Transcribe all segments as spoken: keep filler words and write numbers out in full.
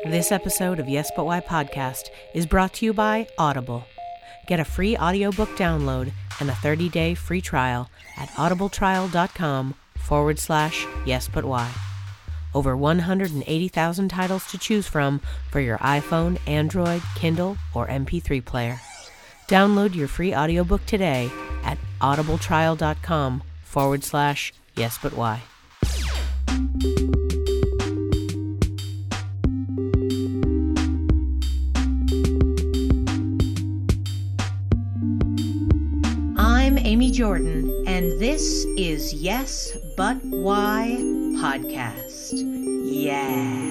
This episode of Yes But Why podcast is brought to you by Audible. Get a free audiobook download and a thirty-day free trial at audibletrial.com forward slash yes but why. Over one hundred eighty thousand titles to choose from for your iPhone, Android, Kindle, or M P three player. Download your free audiobook today at audibletrial.com forward slash yes but why. I'm Amy Jordan, and this is Yes But Why podcast. Yeah.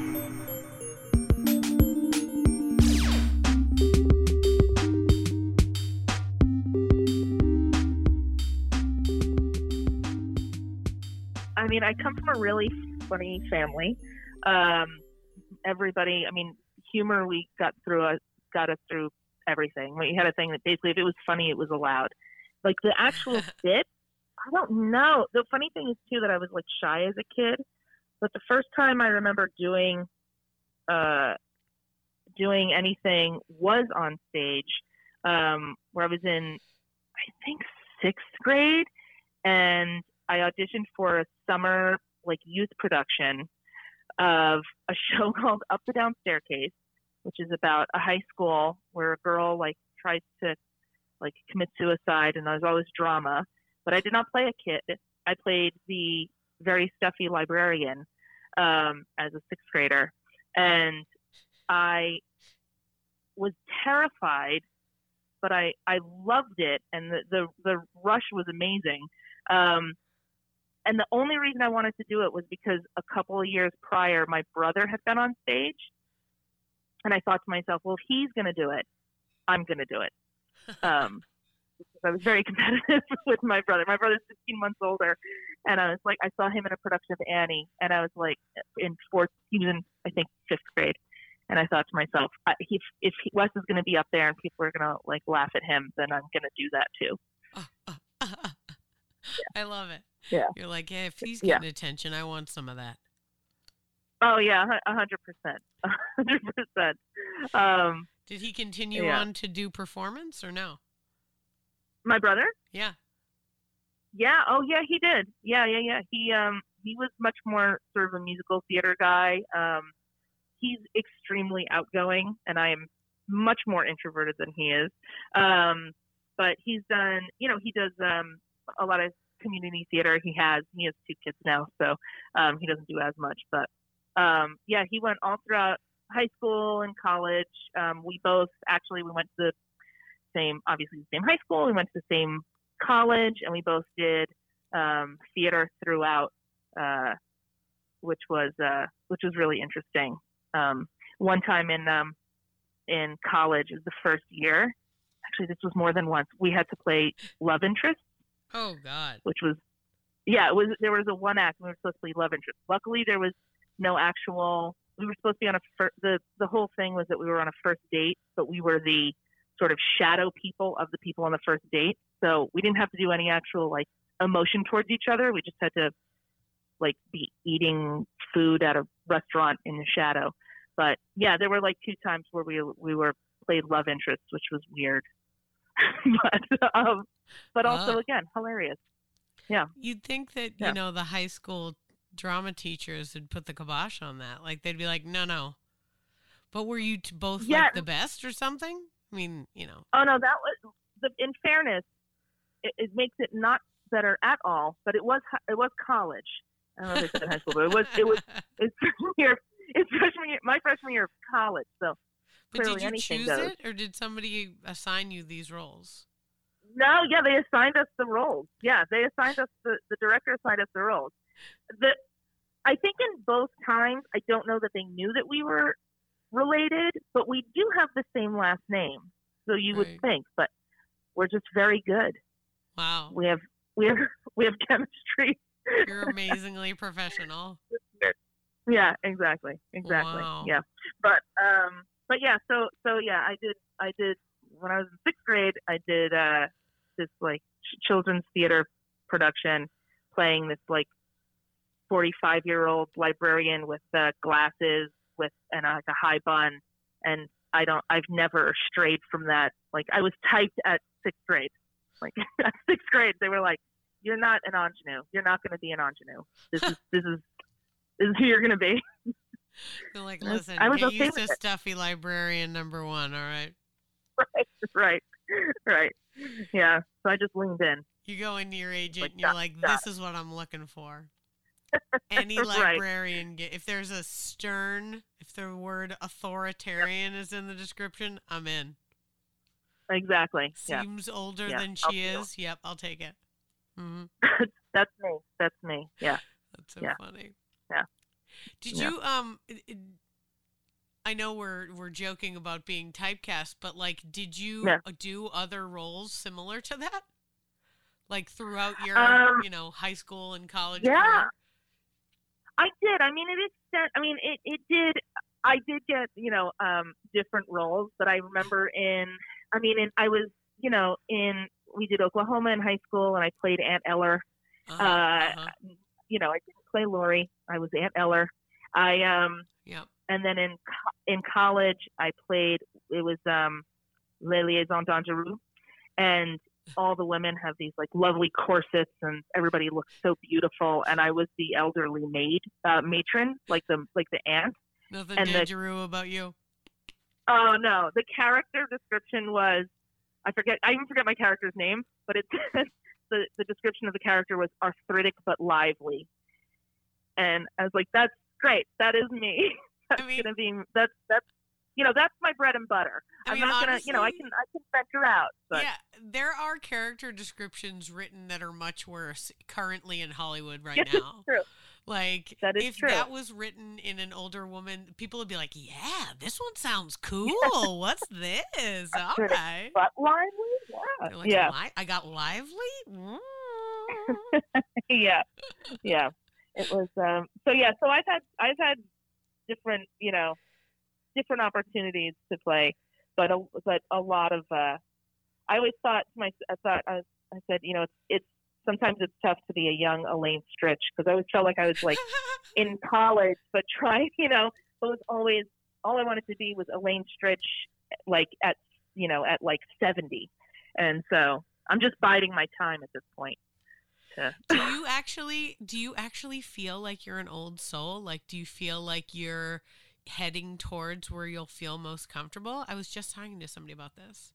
I mean, I come from a really funny family. Um, everybody, I mean, humor, we got through us, got us through everything. We had a thing that basically, if it was funny, it was allowed. Like the actual bit, I don't know. The funny thing is too that I was like shy as a kid, but the first time I remember doing, uh, doing anything was on stage, um, where I was in, I think sixth grade, and I auditioned for a summer like youth production of a show called Up the Down Staircase, which is about a high school where a girl like tries to like commit suicide, and there's always drama. But I did not play a kid. I played the very stuffy librarian um, as a sixth grader, and I was terrified, but I I loved it, and the the, the rush was amazing. Um, and the only reason I wanted to do it was because a couple of years prior, my brother had been on stage, and I thought to myself, well, if he's going to do it, I'm going to do it. Um, I was very competitive with my brother. My brother's fifteen months older, and I was like, I saw him in a production of Annie, and I was like, in fourth, he was in, I think, fifth grade, and I thought to myself, I, if if he, Wes is going to be up there and people are going to like laugh at him, then I'm going to do that too. I love it. Yeah, you're like, yeah, if he's getting yeah. attention, I want some of that. Oh yeah, a hundred percent, a hundred percent. Um, Did he continue yeah. on to do performance or no? My brother? Yeah. Yeah. Oh, yeah, he did. Yeah, yeah, yeah. He um he was much more sort of a musical theater guy. Um, he's extremely outgoing, and I am much more introverted than he is. Um, but he's done, you know, he does um a lot of community theater. He has he has two kids now, so um he doesn't do as much. But um yeah, he went all throughout high school and college. Um, we both actually we went to the same, obviously the same high school. We went to the same college, and we both did um, theater throughout, uh, which was uh, which was really interesting. Um, one time in um, in college, is the first year. Actually, this was more than once. We had to play love interest. Oh God! Which was, yeah, it was. There was a one act, and we were supposed to play love interest. Luckily, there was no actual. We were supposed to be on a fir- the the whole thing was that we were on a first date, but we were the sort of shadow people of the people on the first date. So we didn't have to do any actual like emotion towards each other. We just had to like be eating food at a restaurant in the shadow. But yeah, there were like two times where we we were played love interest, which was weird, but um, but also uh, again hilarious. Yeah, you'd think that yeah. you know the high school drama teachers would put the kibosh on that. Like they'd be like, no, no. But were you t- both yeah. like the best or something? I mean, you know. Oh no, that was the. In fairness, it, it makes it not better at all. But it was it was college. I don't know if it's in high school, but it was it was it's freshman year. It's freshman year. My freshman year of college. So but clearly did you anything choose goes. it, or did somebody assign you these roles? No, yeah, they assigned us the roles. Yeah, they assigned us the the director assigned us the roles. The I think in both times, I don't know that they knew that we were related, but we do have the same last name, so you right. would think. But we're just very good. Wow, we have we have we have chemistry. You're amazingly professional. Yeah, exactly, exactly. Wow. Yeah, but um, but yeah, so so yeah, I did I did when I was in sixth grade. I did uh this like ch- children's theater production, playing this like forty-five year old librarian with uh, glasses with and uh, like a high bun, and I don't. I've never strayed from that. Like I was typed at sixth grade. Like at sixth grade, they were like, "You're not an ingenue. You're not going to be an ingenue. This is this is this is who you're going to be." They're like, "Listen, I was get okay used with to it. stuffy librarian number one, all right?" Right, right, right. Yeah. So I just leaned in. You go into your agent Like, and you're got- like, got "This is what I'm looking for." Any Right. librarian, get, if there's a stern, if the word authoritarian is in the description, I'm in. Exactly. Yeah. Seems older Yeah, than I'll she do it. is. Yep, I'll take it. hmm That's me. That's me. Yeah. That's so Yeah. funny. Yeah. Did Yeah. you um? it- it- I know we're we're joking about being typecast, but like, did you Yeah. do other roles similar to that? Like throughout your, Um, you know, high school and college Yeah. career? I did. I mean, it extent. I mean, it, it did. I did get, you know, um, different roles, but I remember in, I mean, in, I was, you know, in, we did Oklahoma in high school and I played Aunt Eller. Uh-huh, Uh, uh-huh. You know, I didn't play Lori. I was Aunt Eller. I, um, Yep. and then in, co- in college, I played, it was, um, Les Liaisons Dangereux. And all the women have these like lovely corsets and everybody looks so beautiful. And I was the elderly maid, uh, matron, like the, like the aunt. Nothing and the- dangerous about you. Oh no, the character description was, I forget, I even forget my character's name, but it says the, the description of the character was arthritic but lively. And I was like, that's great. That is me. That's I mean- gonna be, that's, that's, you know, that's my bread and butter. I I'm mean, not gonna, you know, I honestly- can, I can venture out, but Yeah, there are character descriptions written that are much worse currently in Hollywood right yes, it's now. true. Like, That is if true. that was written in an older woman, people would be like, "Yeah, this one sounds cool. What's this? All Arthritic right." But lively? Yeah. They're like, yeah. "Li- I got lively." Mm. yeah, yeah. It was um, so yeah. So I've had I've had different you know different opportunities to play, but a, but a lot of uh, I always thought to my I thought I, I said you know it's it's sometimes it's tough to be a young Elaine Stritch because I always felt like I was like in college but trying you know it was always all I wanted to be was Elaine Stritch like at you know at like seventy, and so I'm just biding my time at this point. To, do you actually do you actually feel like you're an old soul? Like, do you feel like you're heading towards where you'll feel most comfortable? I was just talking to somebody about this.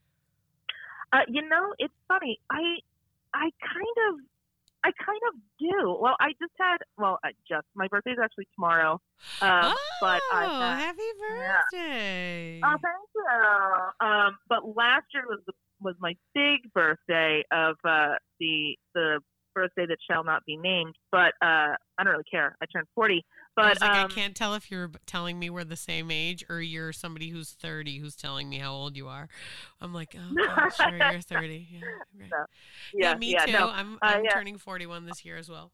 Uh, you know, it's funny. I, I kind of, I kind of do. Well, I just had. Well, I just my birthday's actually tomorrow. Um, oh, but I had, happy yeah. birthday! Oh, thank you. Um, but last year was the, was my big birthday of uh, the the birthday that shall not be named. But uh, I don't really care. I turned forty. But I was like, um, I can't tell if you're b- telling me we're the same age or you're somebody who's thirty who's telling me how old you are. I'm like, oh, okay, sure, you're thirty. Yeah, right. No. yeah, yeah, me yeah, too. no. I'm Uh, I'm yeah. turning forty-one this year as well.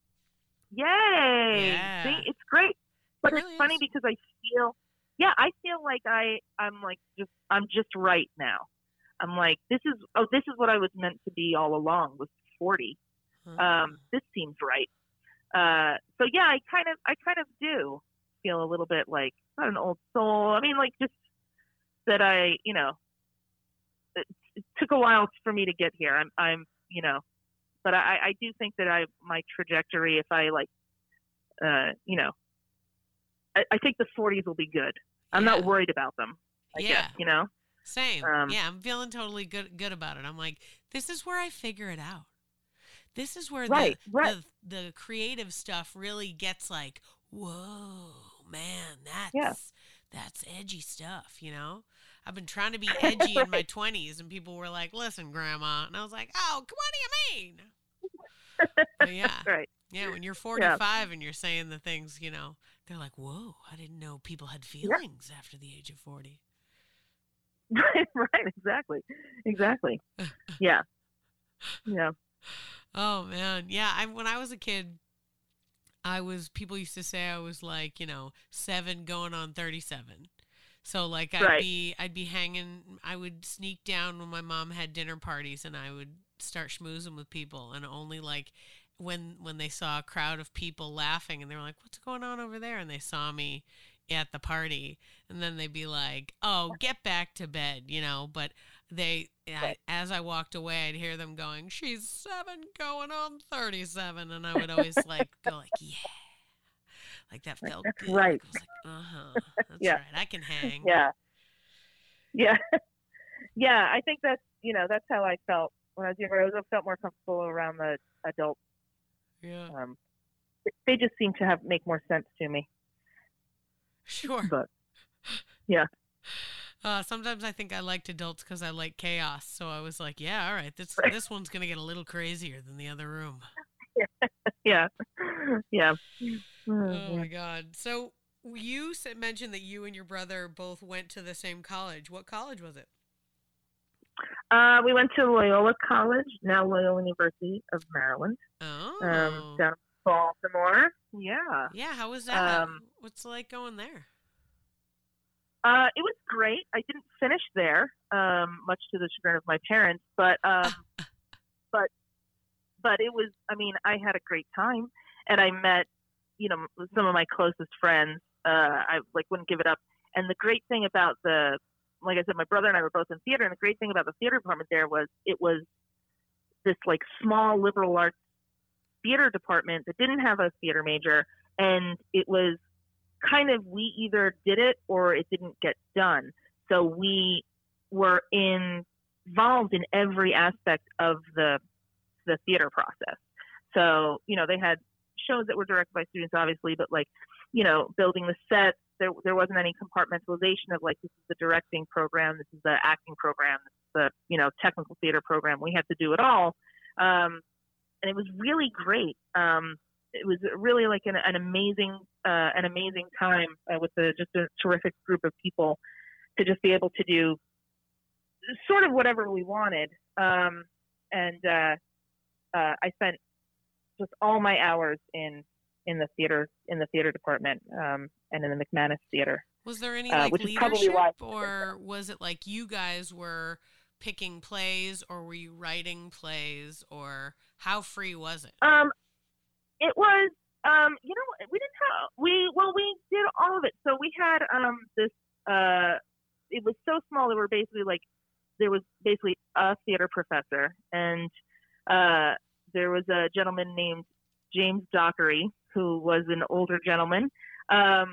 Yay! Yeah. See, it's great, but It it's really funny is. because I feel, yeah, I feel like I, I'm like just, I'm just right now. I'm like, this is, oh, this is what I was meant to be all along. Was forty. Huh. Um, this seems right. Uh, so yeah, I kind of, I kind of do feel a little bit like not an old soul. I mean, like just that I, you know, it, it took a while for me to get here. I'm, I'm, you know. But I, I do think that I my trajectory, if I like, uh, you know, I, I think the forties will be good. I'm Yeah. not worried about them. I Yeah. guess, you know. Same. Um, yeah, I'm feeling totally good good about it. I'm like, this is where I figure it out. This is where Right, the, right. the the creative stuff really gets like, whoa, man, that's Yeah. that's edgy stuff, you know? I've been trying to be edgy in my twenties and people were like, "Listen, grandma." And I was like, "Oh, what do you mean?" But yeah. Right. Yeah, when you're forty-five and you're saying the things, you know, they're like, "Whoa, I didn't know people had feelings after the age of forty." Right. Right. Exactly. Exactly. Yeah. Yeah. Oh man, yeah. I when I was a kid, I was people used to say I was like, you know, seven going on thirty-seven. So like I'd Right. be I'd be hanging. I would sneak down when my mom had dinner parties, and I would start schmoozing with people, and only like when when they saw a crowd of people laughing, and they were like, "What's going on over there?" and they saw me at the party, and then they'd be like, "Oh, get back to bed," you know. But they, I, as I walked away, I'd hear them going, "She's seven, going on thirty-seven," and I would always like go like, "Yeah." Like that felt That's good. right. I was like, uh-huh. That's Yeah. right. I can hang. Yeah. Yeah. Yeah. I think that's, you know, that's how I felt when I was younger. I was- I felt more comfortable around the adults. Yeah. Um, they just seem to have make more sense to me. Sure. But yeah. Uh, sometimes I think I liked adults because I like chaos. So I was like, yeah, all right, this this one's gonna get a little crazier than the other room. Yeah. Yeah. Oh my God. So you said, mentioned that you and your brother both went to the same college. What college was it? Uh, we went to Loyola College, now Loyola University of Maryland, Oh. um, down in Baltimore. Yeah. Yeah. How was that? Um, What's it like going there? Uh, it was great. I didn't finish there, um, much to the chagrin of my parents, but, um, but, but it was, I mean, I had a great time, and I met, you know, some of my closest friends. Uh, I like wouldn't give it up. And the great thing about the, like I said, my brother and I were both in theater, and the great thing about the theater department there was it was this like small liberal arts theater department that didn't have a theater major, and it was kind of, we either did it or it didn't get done. So we were in, involved in every aspect of the the theater process. So, you know, they had shows that were directed by students, obviously, but like, you know, building the sets, there there wasn't any compartmentalization of like, this is the directing program, this is the acting program, this is the, you know, technical theater program. We had to do it all. Um, and it was really great. Um, it was really like an, an amazing, uh, an amazing time uh, with the, just a terrific group of people to just be able to do sort of whatever we wanted. Um, and uh, uh, I spent just all my hours in in the theater in the theater department um, and in the McManus Theater. Was there any uh, like which is probably leadership, why- or was it like you guys were picking plays, or were you writing plays, or how free was it? Um, it was, um, you know, we didn't have, we, well, we did all of it. So we had um, this, uh, it was so small that we're basically like, there was basically a theater professor, and uh, there was a gentleman named James Dockery, who was an older gentleman, um,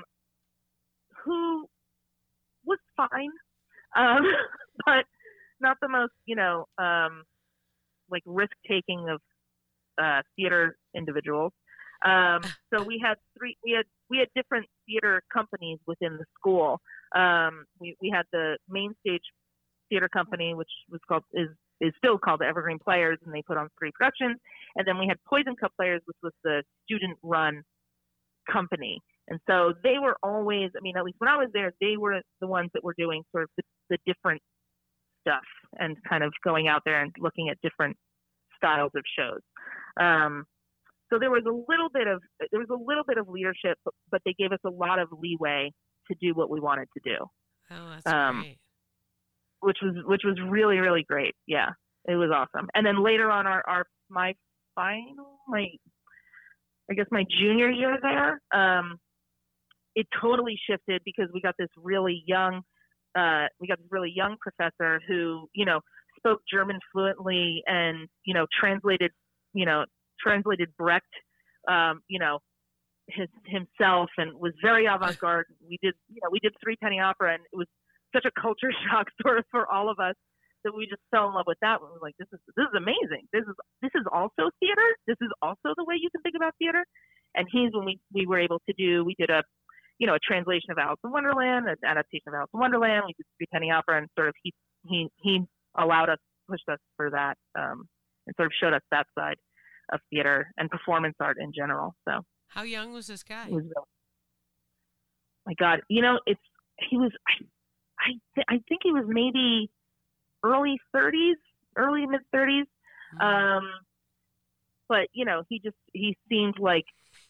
who was fine, um, but not the most, you know, um, like risk-taking of uh, theater individuals. Um, so we had three, we had, we had different theater companies within the school. Um, we, we had the main stage theater company, which was called, is, is still called the Evergreen Players, and they put on three productions. And then we had Poison Cup Players, which was the student run company. And so they were always, I mean, at least when I was there, they were the ones that were doing sort of the, the different stuff and kind of going out there and looking at different styles of shows. Um, so there was a little bit of, there was a little bit of leadership, but, but they gave us a lot of leeway to do what we wanted to do. Oh, that's um, great. which was, which was really, really great. Yeah, it was awesome. And then later on our, our, my final, my, I guess my junior year there, um, it totally shifted because we got this really young, uh, we got this really young professor who, you know, spoke German fluently and, you know, translated, you know, translated Brecht, um, you know, his, himself, and was very avant-garde. We did, you know, we did Three Penny Opera, and it was such a culture shock sort of for all of us that we just fell in love with that one. We were like, this is, this is amazing. This is, this is also theater. This is also the way you can think about theater. And he's, when we, we were able to do, we did a, you know, a translation of Alice in Wonderland, an adaptation of Alice in Wonderland. We did Three Penny Opera, and sort of he, he, he allowed us, pushed us for that, um, and sort of showed us that side of theater and performance art in general. So How young was this guy? it was really, my God, you know, it's, he was, I, I, th- I think he was maybe early thirties, early mid thirties. Mhm. Um, but you know, he just, he seemed like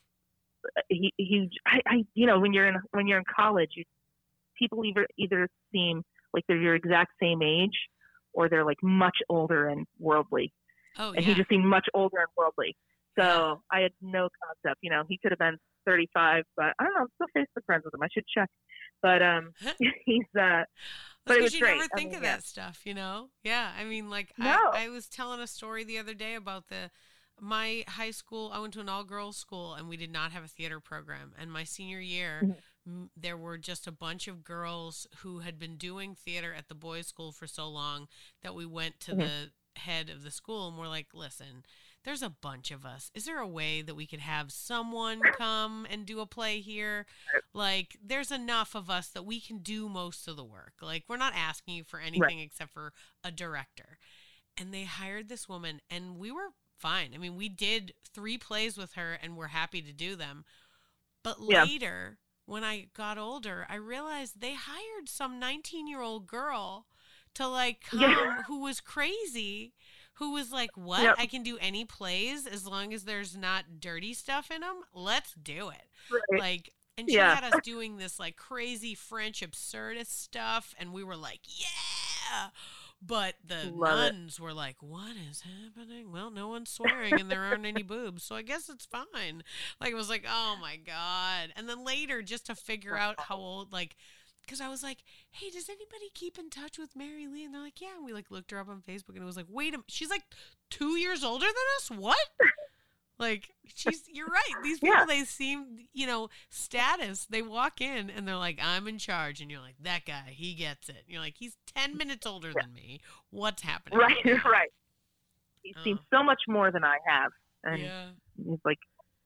he, he, I, I, you know, when you're in, when you're in college, you, people either, either seem like they're your exact same age, or they're like much older and worldly. oh, And yeah. he just seemed much older and worldly. So I had no concept, you know, he could have been thirty-five, but I don't know. I'm still Facebook friends with him. I should check. But um, he's uh, but it was you great. never think I mean, of yeah. that stuff, you know? Yeah, I mean, like No. I, I was telling a story the other day about the my high school. I went to an all-girls school, and we did not have a theater program. And my senior year, Mm-hmm. m- there were just a bunch of girls who had been doing theater at the boys' school for so long that we went to Mm-hmm. the head of the school, and we're like, listen, there's a bunch of us. Is there a way that we could have someone come and do a play here? Like, there's enough of us that we can do most of the work. Like, we're not asking you for anything Right. except for a director. And they hired this woman, and we were fine. I mean, we did three plays with her, and we're happy to do them. But Yeah. later, when I got older, I realized they hired some nineteen-year-old girl to, like, come Yeah. who was crazy, who was like, what? Yep. I can do any plays as long as there's not dirty stuff in them? Let's do it. Right. Like, and she Yeah. had us doing this, like, crazy French absurdist stuff, and we were like, yeah! But the Love it. nuns were like, what is happening? Well, no one's swearing, and there aren't any boobs, so I guess it's fine. Like, it was like, oh, my God. And then later, just to figure out how old, like, because I was like, hey, does anybody keep in touch with Mary Lee? And they're like, yeah. And we, like, looked her up on Facebook, and it was like, wait a minute. She's, like, two years older than us? What? Like, she's, you're right. These people, Yeah. they seem, you know, status. They walk in, and they're like, I'm in charge. And you're like, that guy, he gets it. And you're like, he's ten minutes older Yeah. than me. What's happening? Right. Right. He's Oh. seen so much more than I have, and Yeah. he's like,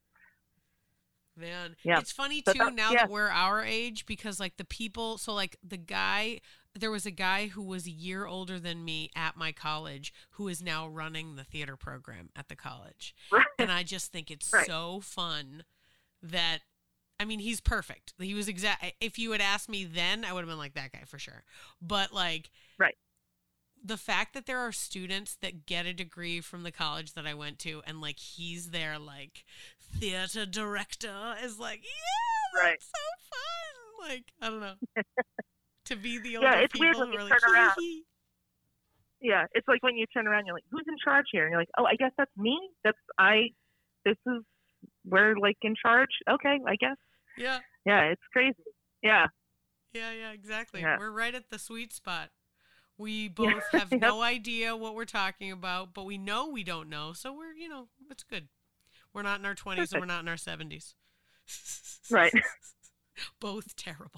Man, Yeah. it's funny But too that- now yeah. that we're our age, because like the people, so like the guy, there was a guy who was a year older than me at my college who is now running the theater program at the college. right. And I just think it's Right. so fun that, I mean, he's perfect. He was exact. If you had asked me then, I would have been like that guy for sure. But like, Right. the fact that there are students that get a degree from the college that I went to, and like he's their like theater director, is like, yeah, that's Right. so fun. Like, I don't know, to be the older Yeah, it's people weird when who you are like, turn around. hee hee. Yeah, it's like when you turn around, you're like, who's in charge here? And you're like, oh, I guess that's me. That's I. This is we're like in charge. Okay, I guess. Yeah, Yeah, it's crazy. Yeah. yeah, yeah, exactly. Yeah. We're right at the sweet spot. We both have Yep. no idea what we're talking about, but we know we don't know, so we're, you know, it's good. We're not in our twenties and we're not in our seventies. Right. Both terrible.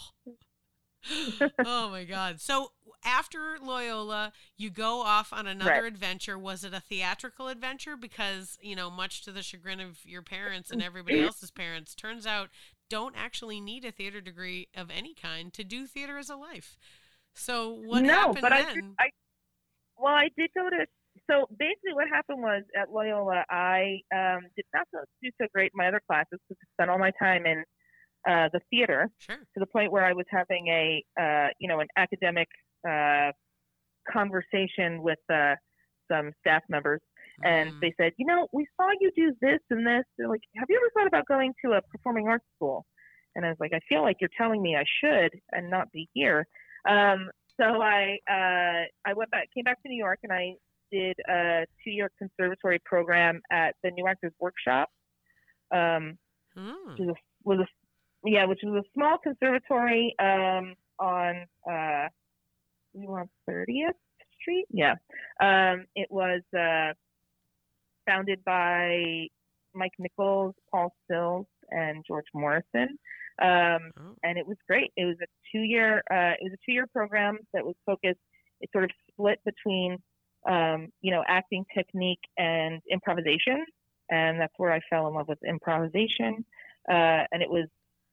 Oh my God. So after Loyola, you go off on another Right. adventure. Was it a theatrical adventure? Because, you know, much to the chagrin of your parents and everybody else's parents, turns out don't actually need a theater degree of any kind to do theater as a life. So what no, happened but then? I did. I well, I did go to. So basically, what happened was at Loyola, I um, did not so- do so great in my other classes because I spent all my time in uh, the theater Sure. to the point where I was having a, uh, you know, an academic uh, conversation with uh, some staff members, and Mm. they said, you know, we saw you do this and this. They're like, have you ever thought about going to a performing arts school? And I was like, I feel like you're telling me I should and not be here. Um, so I uh, I went back, came back to New York, and I did a two-year conservatory program at the New Actors Workshop. Um, Mm. which was a, was a yeah, which was a small conservatory um, on uh, we were on thirtieth Street. Yeah, um, it was uh, founded by Mike Nichols, Paul Sills, and George Morrison. Um, Oh. and it was great. It was a two-year. Uh, it was a two-year program that was focused. It sort of split between, um, you know, acting technique and improvisation, and that's where I fell in love with improvisation. Uh, and it was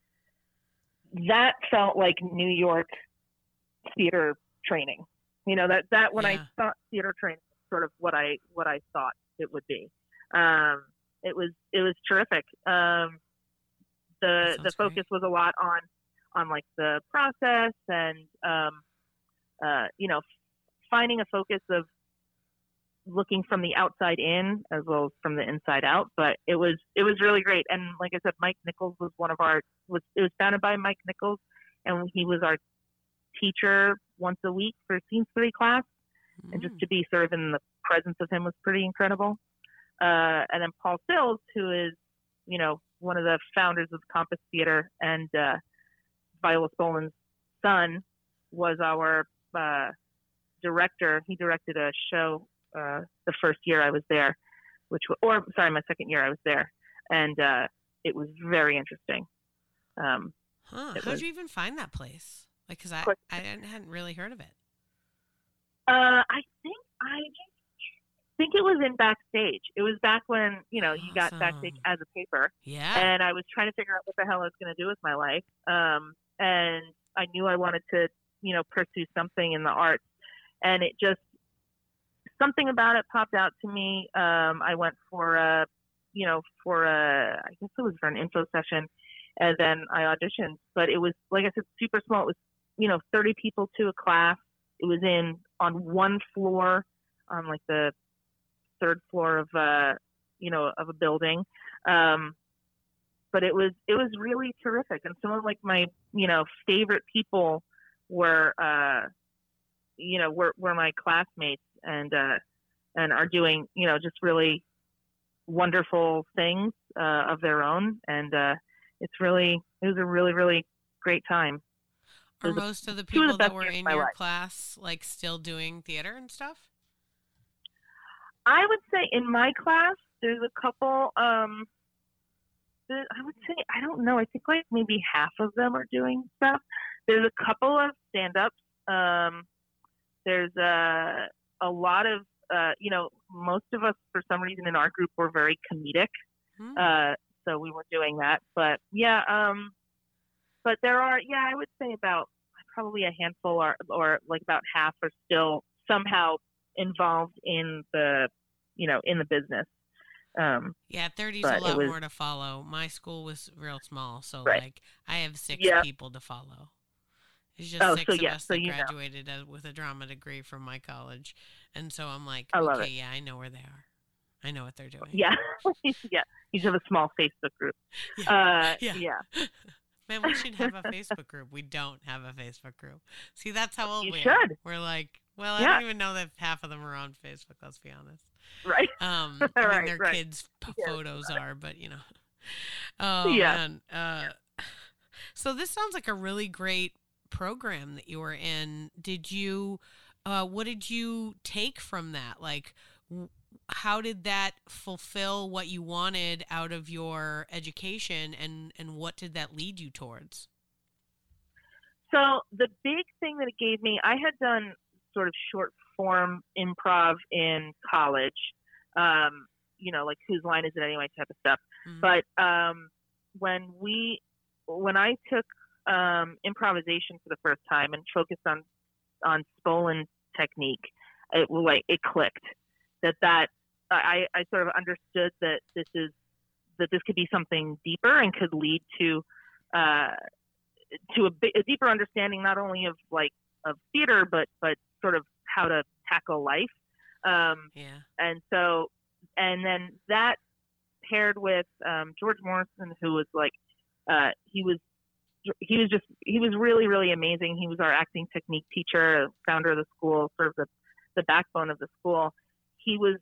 that felt like New York theater training. You know, that that when Yeah. I thought theater training, sort of what I what I thought it would be. Um, it was it was terrific. Um, the That the sounds great. focus was a lot on on like the process and um, uh, you know, finding a focus of looking from the outside in as well as from the inside out. But it was it was really great. And like I said, Mike Nichols was one of our was it was founded by Mike Nichols, and he was our teacher once a week for scene three class. And just Mm. to be sort of in the presence of him was pretty incredible. Uh, and then Paul Sills, who is, you know, one of the founders of Compass Theater, and uh, Viola Spolin's son was our uh, director. He directed a show uh, the first year I was there, which was, or sorry, my second year I was there, and uh, it was very interesting. Um, huh? How'd was, you even find that place? Like, because I I hadn't really heard of it. Uh, I think I think it was in Backstage. It was back when, you know, you Awesome. got Backstage as a paper. Yeah. And I was trying to figure out what the hell I was going to do with my life. Um, and I knew I wanted to, you know, pursue something in the arts. And it just, something about it popped out to me. Um, I went for a, you know, for a, I guess it was for an info session. And then I auditioned. But it was, like I said, super small. It was, you know, thirty people to a class. It was in on one floor, on like the third floor of uh, you know, of a building. Um, but it was it was really terrific, and some of like my you know favorite people were uh, you know were were my classmates, and uh, and are doing you know just really wonderful things uh, of their own, and uh, it's really it was a really really great time. Are most of the people that were in your class like still doing theater and stuff? I would say in my class, there's a couple, um, there, I would say, I don't know, I think like maybe half of them are doing stuff. There's a couple of stand-ups. Um, there's a, a lot of, uh, you know, most of us, for some reason in our group, were very comedic. Hmm. Uh, so we were doing that. But yeah, um, but there are, yeah, I would say about probably a handful or, or like about half are still somehow involved in the, you know, in the business. Um, yeah, thirty's a lot was, more to follow. My school was real small, so right. like I have six yeah. people to follow. It's just oh, six so, of yeah, us so that you graduated know. with a drama degree from my college, and so I'm like, I love okay, it. yeah, I know where they are. I know what they're doing. Yeah, yeah. You have a small Facebook group. Yeah, uh, yeah. yeah. Man, we should have a Facebook group. We don't have a Facebook group. See, that's how old you we should. are. We're like, well, I yeah. don't even know that half of them are on Facebook, let's be honest. Right. Um, I mean, right, their right. kids' p- yeah. photos are, but, you know. Oh, yeah. man. Uh, so this sounds like a really great program that you were in. Did you, uh, what did you take from that? Like, w- how did that fulfill what you wanted out of your education, and, and what did that lead you towards? So the big thing that it gave me, I had done sort of short form improv in college, um, you know, like Whose Line Is It Anyway type of stuff. Mm-hmm. But um, when we, when I took um, improvisation for the first time and focused on, on Spolin technique, it like it clicked that that I, I sort of understood that this is that this could be something deeper and could lead to uh, to a, a deeper understanding not only of like of theater but but sort of how to tackle life. Um, yeah. And so and then that paired with um, George Morrison, who was like uh, he was he was just he was really really amazing. He was our acting technique teacher, founder of the school, sort of the the backbone of the school. He was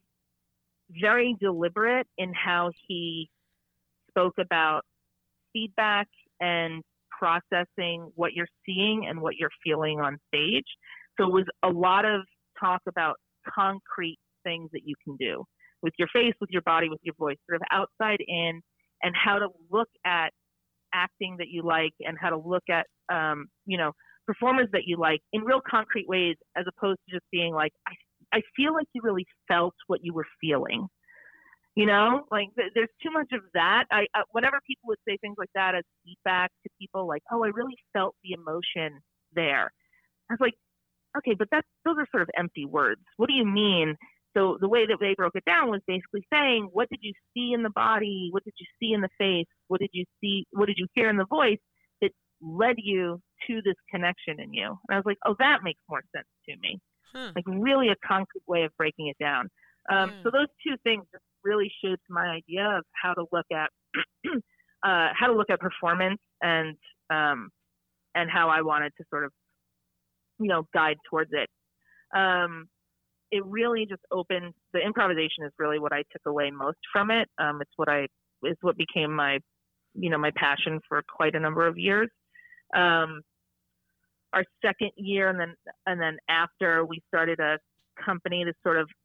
very deliberate in how he spoke about feedback and processing what you're seeing and what you're feeling on stage. So it was a lot of talk about concrete things that you can do with your face, with your body, with your voice, sort of outside in, and how to look at acting that you like and how to look at, um, you know, performers that you like in real concrete ways, as opposed to just being like, I I feel like you really felt what you were feeling, you know, like th- there's too much of that. I, uh, whenever people would say things like that as feedback to people, like, oh, I really felt the emotion there. I was like, okay, but that's, those are sort of empty words. What do you mean? So the way that they broke it down was basically saying, what did you see in the body? What did you see in the face? What did you see? What did you hear in the voice that led you to this connection in you? And I was like, oh, that makes more sense to me. Hmm. Like really a concrete way of breaking it down. Um, hmm. So those two things really shaped my idea of how to look at uh, how to look at performance and um, and how I wanted to sort of you know guide towards it. Um, it really just opened the improvisation is really what I took away most from it. Um, it's what I it's what became my you know, my passion for quite a number of years. Um, our second year, and then and then after, we started a company, this sort of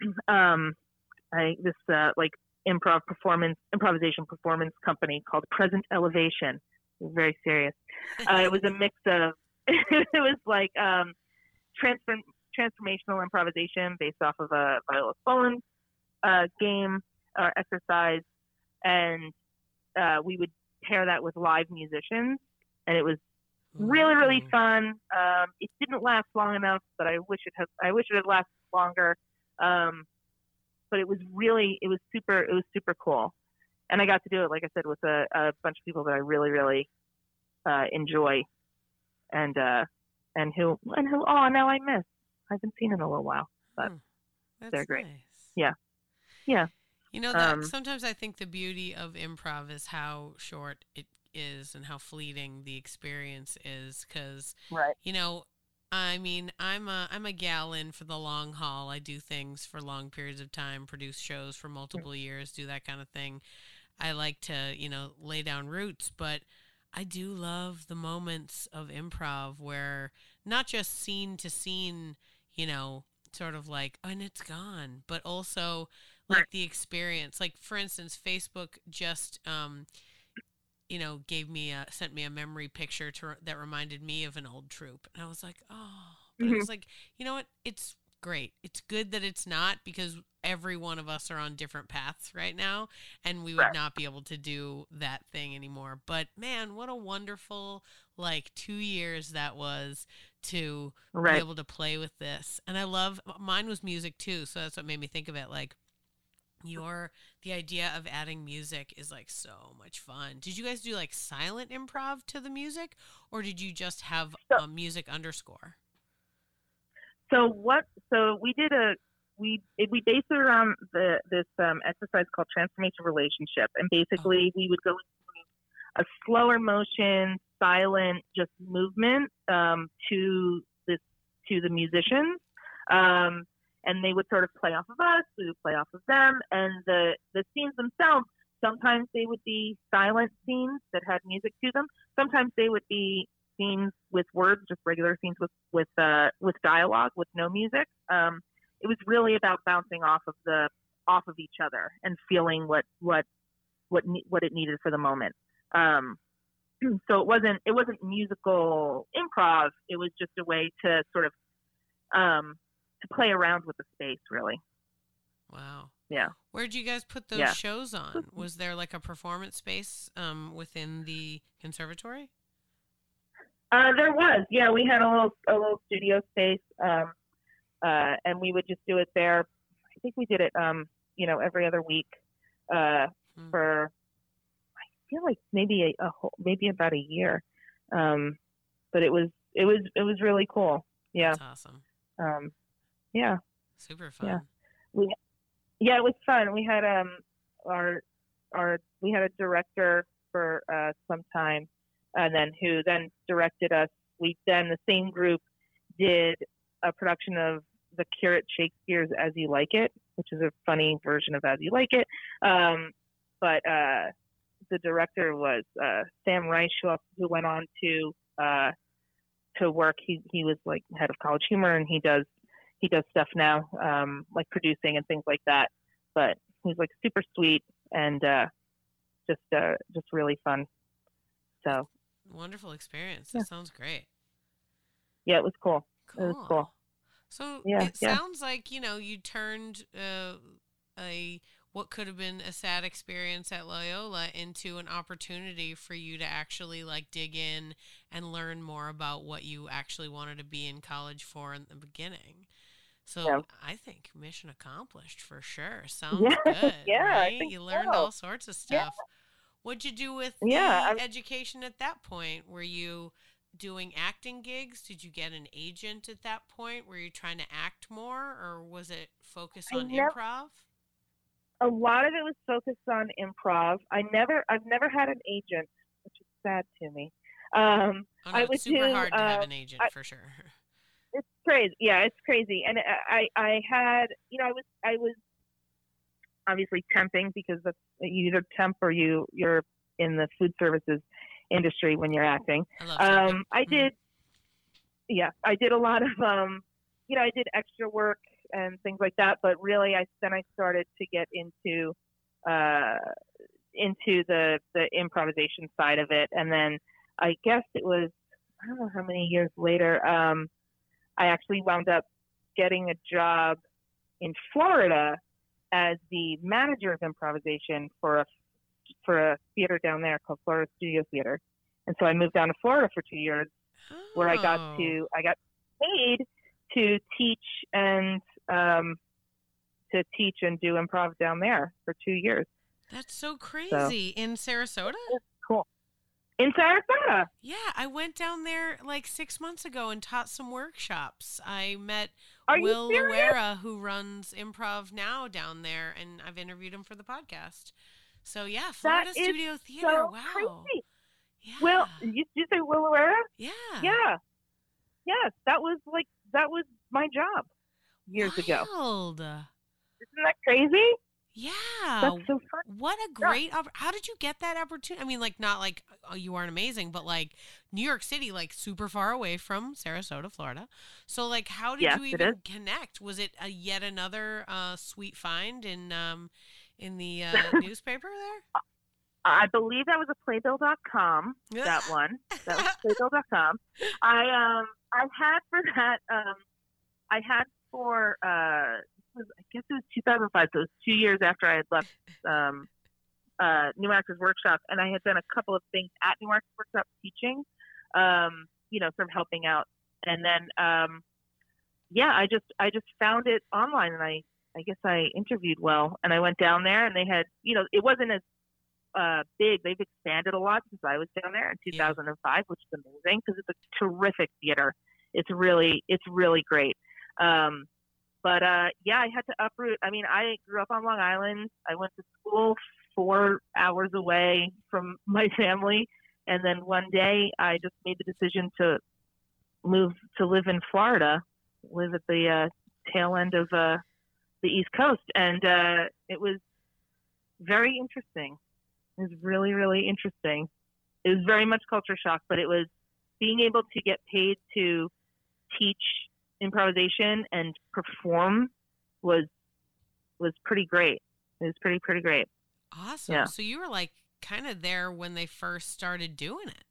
um, I, this uh, like improv performance, improvisation performance company called Present Elevation. It was very serious. Uh, it was a mix of it was like um, transform, transformational improvisation based off of a Viola Spolin uh, game or exercise, and uh, we would pair that with live musicians, and it was really really fun. Um, it didn't last long enough, but I wish it had. I wish it had lasted longer. Um, but it was really, it was super, it was super cool, and I got to do it, like I said, with a, a bunch of people that I really really uh, enjoy, and uh, and who and who oh now I miss. I haven't seen in a little while, but hmm. That's they're great. Nice. Yeah, yeah. You know, that Um, sometimes I think the beauty of improv is how short it is and how fleeting the experience is. Because, right. you know, I mean, I'm a I'm a gal in for the long haul. I do things for long periods of time, produce shows for multiple years, do that kind of thing. I like to, you know, lay down roots, but I do love the moments of improv where not just scene to scene, you know, sort of like, oh, and it's gone, but also like Right. the experience. Like, for instance, Facebook just, um, you know, gave me a, sent me a memory picture to, that reminded me of an old troupe. And I was like, oh, but Mhm. it was like, you know what? It's great. It's good that it's not, because every one of us are on different paths right now, and we would Right. not be able to do that thing anymore. But man, what a wonderful, like, two years that was to be Right. able to play with this. And I love, mine was music too. So that's what made me think of it. Like, your the idea of adding music is like so much fun. Did you guys do like silent improv to the music, or did you just have So- a music underscore? So what? So we did a we it, we based it around the this um, exercise called transformation relationship, and basically we would go into a slower motion, silent, just movement um, to this to the musicians, um, and they would sort of play off of us, we would play off of them, and the the scenes themselves. Sometimes they would be silent scenes that had music to them. Sometimes they would be scenes with words, just regular scenes with with uh, with dialogue, with no music. Um, it was really about bouncing off of the off of each other and feeling what what what what it needed for the moment. Um, so it wasn't it wasn't musical improv. It was just a way to sort of um, to play around with the space, really. Wow. Yeah. Where'd you guys put those Yeah. shows on? Was there like a performance space um, within the conservatory? Uh, there was, yeah. We had a little a little studio space, um, uh, and we would just do it there. I think we did it, um, you know, every other week uh, Hmm. for I feel like maybe a, a whole, maybe about a year. Um, but it was it was it was really cool. Yeah, That's awesome. um, yeah, Super fun. Yeah. we yeah it was fun. We had um our our we had a director for uh, some time. And then who then directed us. We then, the same group, did a production of the Curate Shakespeare's As You Like It, which is a funny version of As You Like It. Um, but uh, the director was uh, Sam Reich, who, who went on to uh, to work. He he was like head of College Humor, and he does he does stuff now, um, like producing and things like that. But he's like super sweet and uh, just uh, just really fun. So. Wonderful experience. Yeah. That sounds great. Yeah, it was cool. Cool. It was cool. So Yeah, it yeah. sounds like, you know, you turned uh, a what could have been a sad experience at Loyola into an opportunity for you to actually like dig in and learn more about what you actually wanted to be in college for in the beginning. So Yeah. I think mission accomplished for sure. Sounds Yeah, good. yeah, I right? think You learned so. all sorts of stuff. What'd you do with Yeah, the I'm- education at that point? Were you doing acting gigs? Did you get an agent at that point? Were you trying to act more, or was it focused I on never- improv? A lot of it was focused on improv. I never, I've never had an agent, which is sad to me. Um, Oh, no, I it's would super do, hard to have uh, an agent I- for sure. it's crazy. Yeah, it's crazy. And I, I had, you know, I was, I was obviously temping because that's you either temp or you, you're in the food services industry when you're acting. I love serving. Um, I did, yeah, I did a lot of, um, you know, I did extra work and things like that. But really, I then I started to get into uh, into the the improvisation side of it, and then I guess it was I don't know how many years later, um, I actually wound up getting a job in Florida as the manager of improvisation for a for a theater down there called Florida Studio Theater. And so I moved down to Florida for two years, Oh. where I got to I got paid to teach and um, to teach and do improv down there for two years. That's so crazy. In Sarasota? Cool. In Sarasota. Yeah, I went down there like six months ago and taught some workshops. I met Are Will you serious? Luera, who runs Improv Now down there, and I've interviewed him for the podcast. So yeah, Florida That is Studio Theater. So Wow. crazy. Yeah. Will, you, did you say Will Luera? yeah. Yeah. Yes, that was like that was my job years ago. Wild. Isn't that crazy? Yeah. That's so fun. What a great opp- how did you get that opportunity? I mean, like, not like oh, you aren't amazing, but like New York City, like super far away from Sarasota, Florida. So like, how did Yes, you it even is. connect? Was it a yet another uh, sweet find in um in the uh, newspaper there? I believe that was a playbill dot com. That one. That was playbill dot com. I um I had for that um I had for uh I guess it was two thousand five, so it was two years after I had left um, uh, New Actors Workshop, and I had done a couple of things at New Actors Workshop teaching, um, you know, sort of helping out. And then, um, yeah, I just I just found it online, and I, I guess I interviewed well, and I went down there, and they had, you know, it wasn't as uh, big. They've expanded a lot since I was down there in two thousand five, which is amazing because it's a terrific theater. It's really, it's really great. Um, But, uh, yeah, I had to uproot. I mean, I grew up on Long Island. I went to school four hours away from my family. And then one day I just made the decision to move to live in Florida, live at the uh, tail end of uh, the East Coast. And uh, it was very interesting. It was really, really interesting. It was very much culture shock, but it was being able to get paid to teach improvisation and perform was was pretty great. It was pretty pretty great. Awesome. Yeah. So you were like kind of there when they first started doing it.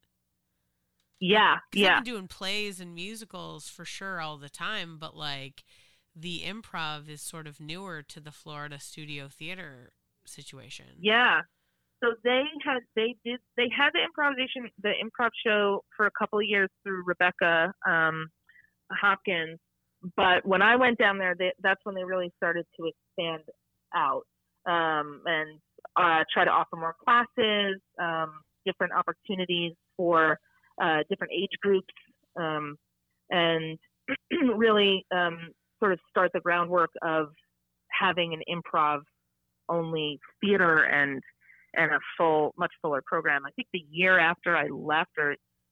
Yeah, 'Cause yeah, I've been doing plays and musicals for sure all the time, but like the improv is sort of newer to the Florida Studio Theater situation. yeah. So they had they did they had the improvisation the improv show for a couple of years through Rebecca um, Hopkins, but when I went down there, they, that's when they really started to expand out um, and uh, try to offer more classes, um, different opportunities for uh, different age groups, um, and really um, sort of start the groundwork of having an improv only theater and and a full, much fuller program. I think the year after I left, or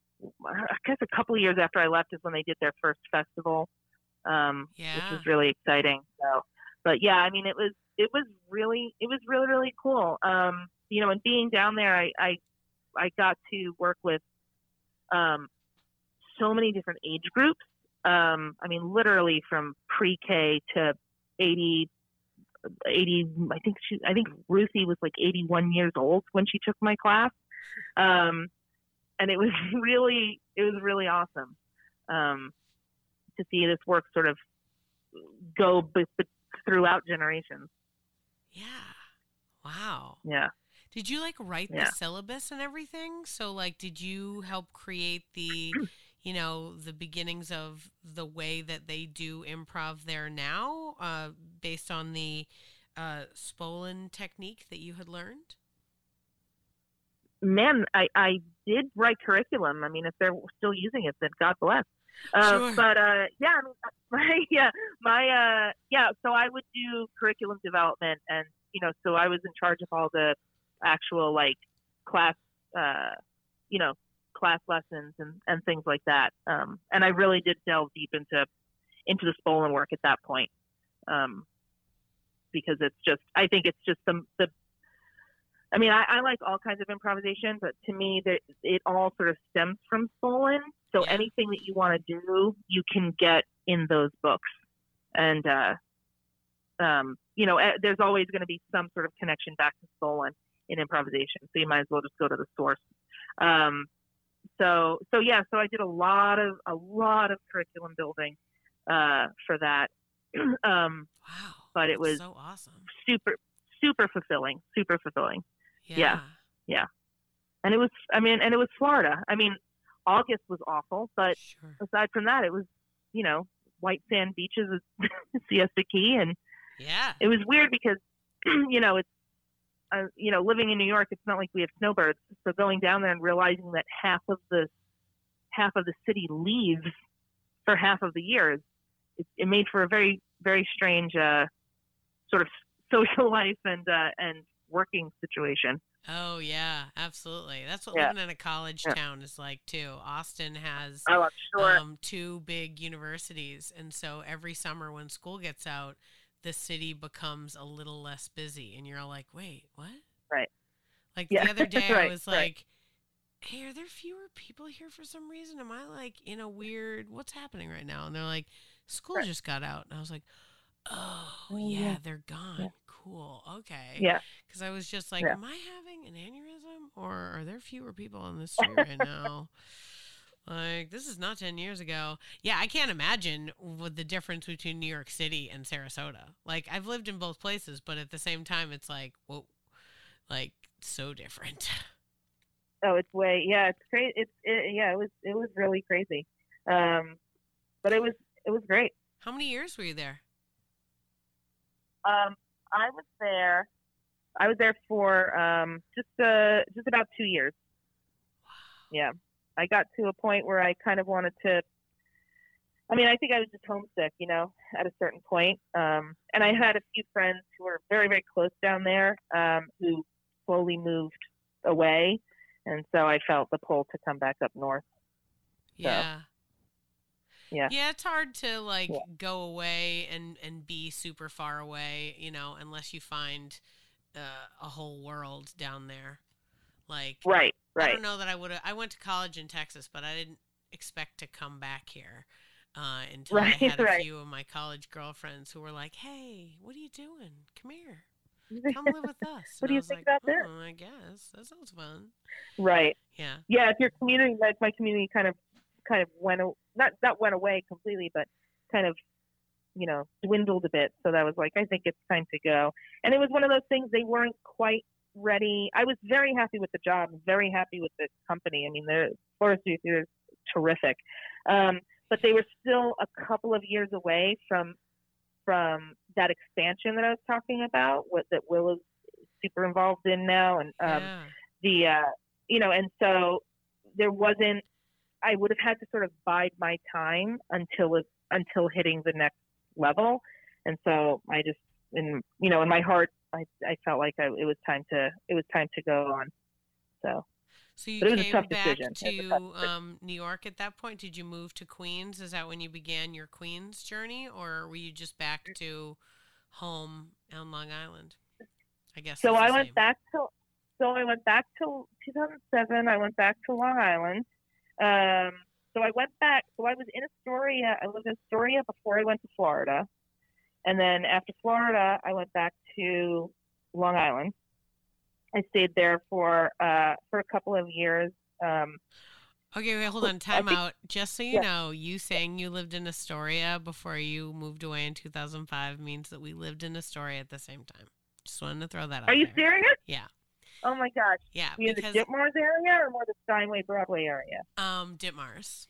I guess a couple of years after I left, is when they did their first festival, um, Yeah. which was really exciting. So, but yeah, I mean, it was it was really it was really really cool. Um, you know, and being down there, I I, I got to work with um, so many different age groups. Um, I mean, literally from pre-K to eighty. eighty I think she I think Ruthie was like eighty-one years old when she took my class, um, and it was really it was really awesome um, to see this work sort of go b- b- throughout generations. Yeah. Wow. Yeah. Did you like write Yeah. the syllabus and everything? So like, did you help create the, you know, the beginnings of the way that they do improv there now, uh, based on the uh, Spolin technique that you had learned? Man, I, I did write curriculum. I mean, if they're still using it, then God bless. Uh, Sure. But uh, yeah, I mean, my yeah, my uh, yeah. So I would do curriculum development, and you know, so I was in charge of all the actual like class, uh, you know, class lessons and, and things like that. Um, and I really did delve deep into into the Spolin work at that point, um, because it's just I think it's just the the I mean, I, I like all kinds of improvisation, but to me, that it all sort of stems from Solon. So Yeah. anything that you want to do, you can get in those books. And, uh, um, you know, eh, there's always going to be some sort of connection back to Solon in improvisation. So you might as well just go to the source. Um, so, so yeah, so I did a lot of, a lot of curriculum building, uh, for that. um, Wow. but it was so awesome. super, super fulfilling, super fulfilling. Yeah. Yeah. Yeah. And it was, I mean, and it was Florida. I mean, August was awful, but Sure. aside from that, it was, you know, white sand beaches at Siesta Key. And Yeah. it was weird because, you know, it's, uh, you know, living in New York, it's not like we have snowbirds. So going down there and realizing that half of the, half of the city leaves for half of the year, it, it made for a very, very strange, uh, sort of social life and, uh, and working situation. Oh yeah, absolutely. That's what Yeah. living in a college Yeah. town is like too. Austin has Oh, I'm sure. um, two big universities, and so every summer when school gets out, the city becomes a little less busy, and you're all like, "Wait, what?" Right. Like Yeah. the other day, I Right, was right. like, "Hey, are there fewer people here for some reason? Am I like in a weird? What's happening right now?" And they're like, "School Right. just got out," and I was like, "Oh, Oh, yeah, yeah. they're gone. Yeah. Cool, okay." Yeah. Because I was just like, Yeah. am I having an aneurysm or are there fewer people on the street right now? Like, this is not ten years ago. Yeah, I can't imagine what the difference between New York City and Sarasota. Like, I've lived in both places, but at the same time, it's like, whoa, like, so different. Oh, it's way, yeah, it's crazy. It's, it, yeah, it was, it was really crazy. Um, but it was, it was great. How many years were you there? Um, I was there, I was there for, um, just, uh, just about two years. Yeah. I got to a point where I kind of wanted to, I mean, I think I was just homesick, you know, at a certain point. Um, and I had a few friends who were very, very close down there, um, who slowly moved away. And so I felt the pull to come back up north. Yeah. Yeah. Yeah, it's hard to like Yeah. go away and and be super far away, you know, unless you find uh, a whole world down there. Like, Right, I right. don't know that I would have. I went to college in Texas, but I didn't expect to come back here uh, until Right, I had a right. few of my college girlfriends who were like, "Hey, what are you doing? Come here, come live with us." What And do I you was think like, about that? "Oh, I guess that sounds fun." Right. Yeah. Yeah, if your community, like my community kind of, kind of went, a- not, not went away completely, but kind of, you know, dwindled a bit. So that was like, I think it's time to go. And it was one of those things, they weren't quite ready. I was very happy with the job, very happy with the company. I mean, the Florida Studio Theater is terrific. Um, but they were still a couple of years away from, from that expansion that I was talking about, what that Will is super involved in now. And, um, yeah. the, uh, you know, and so there wasn't, I would have had to sort of bide my time until it, until hitting the next level. And so I just, in, you know, in my heart, I, I felt like I, it was time to, it was time to go on. So, So you but it was a came tough back decision. It was a to tough decision. um, New York at that point. Did you move to Queens? Is that when you began your Queens journey, or were you just back to home on Long Island? I guess. so it's the I went same. back to, so I went back to two thousand seven. I went back to Long Island. Um, so I went back. So I was in Astoria. I lived in Astoria before I went to Florida. And then after Florida, I went back to Long Island. I stayed there for uh, for a couple of years. Um, Okay, wait, hold on. I Time think- out. Just so you yeah. know, you saying you lived in Astoria before you moved away in two thousand five means that we lived in Astoria at the same time. Just wanted to throw that out Are you there. serious? Yeah. Oh my gosh. Yeah, You in the because Ditmars area or more the Steinway Broadway area? um, Ditmars.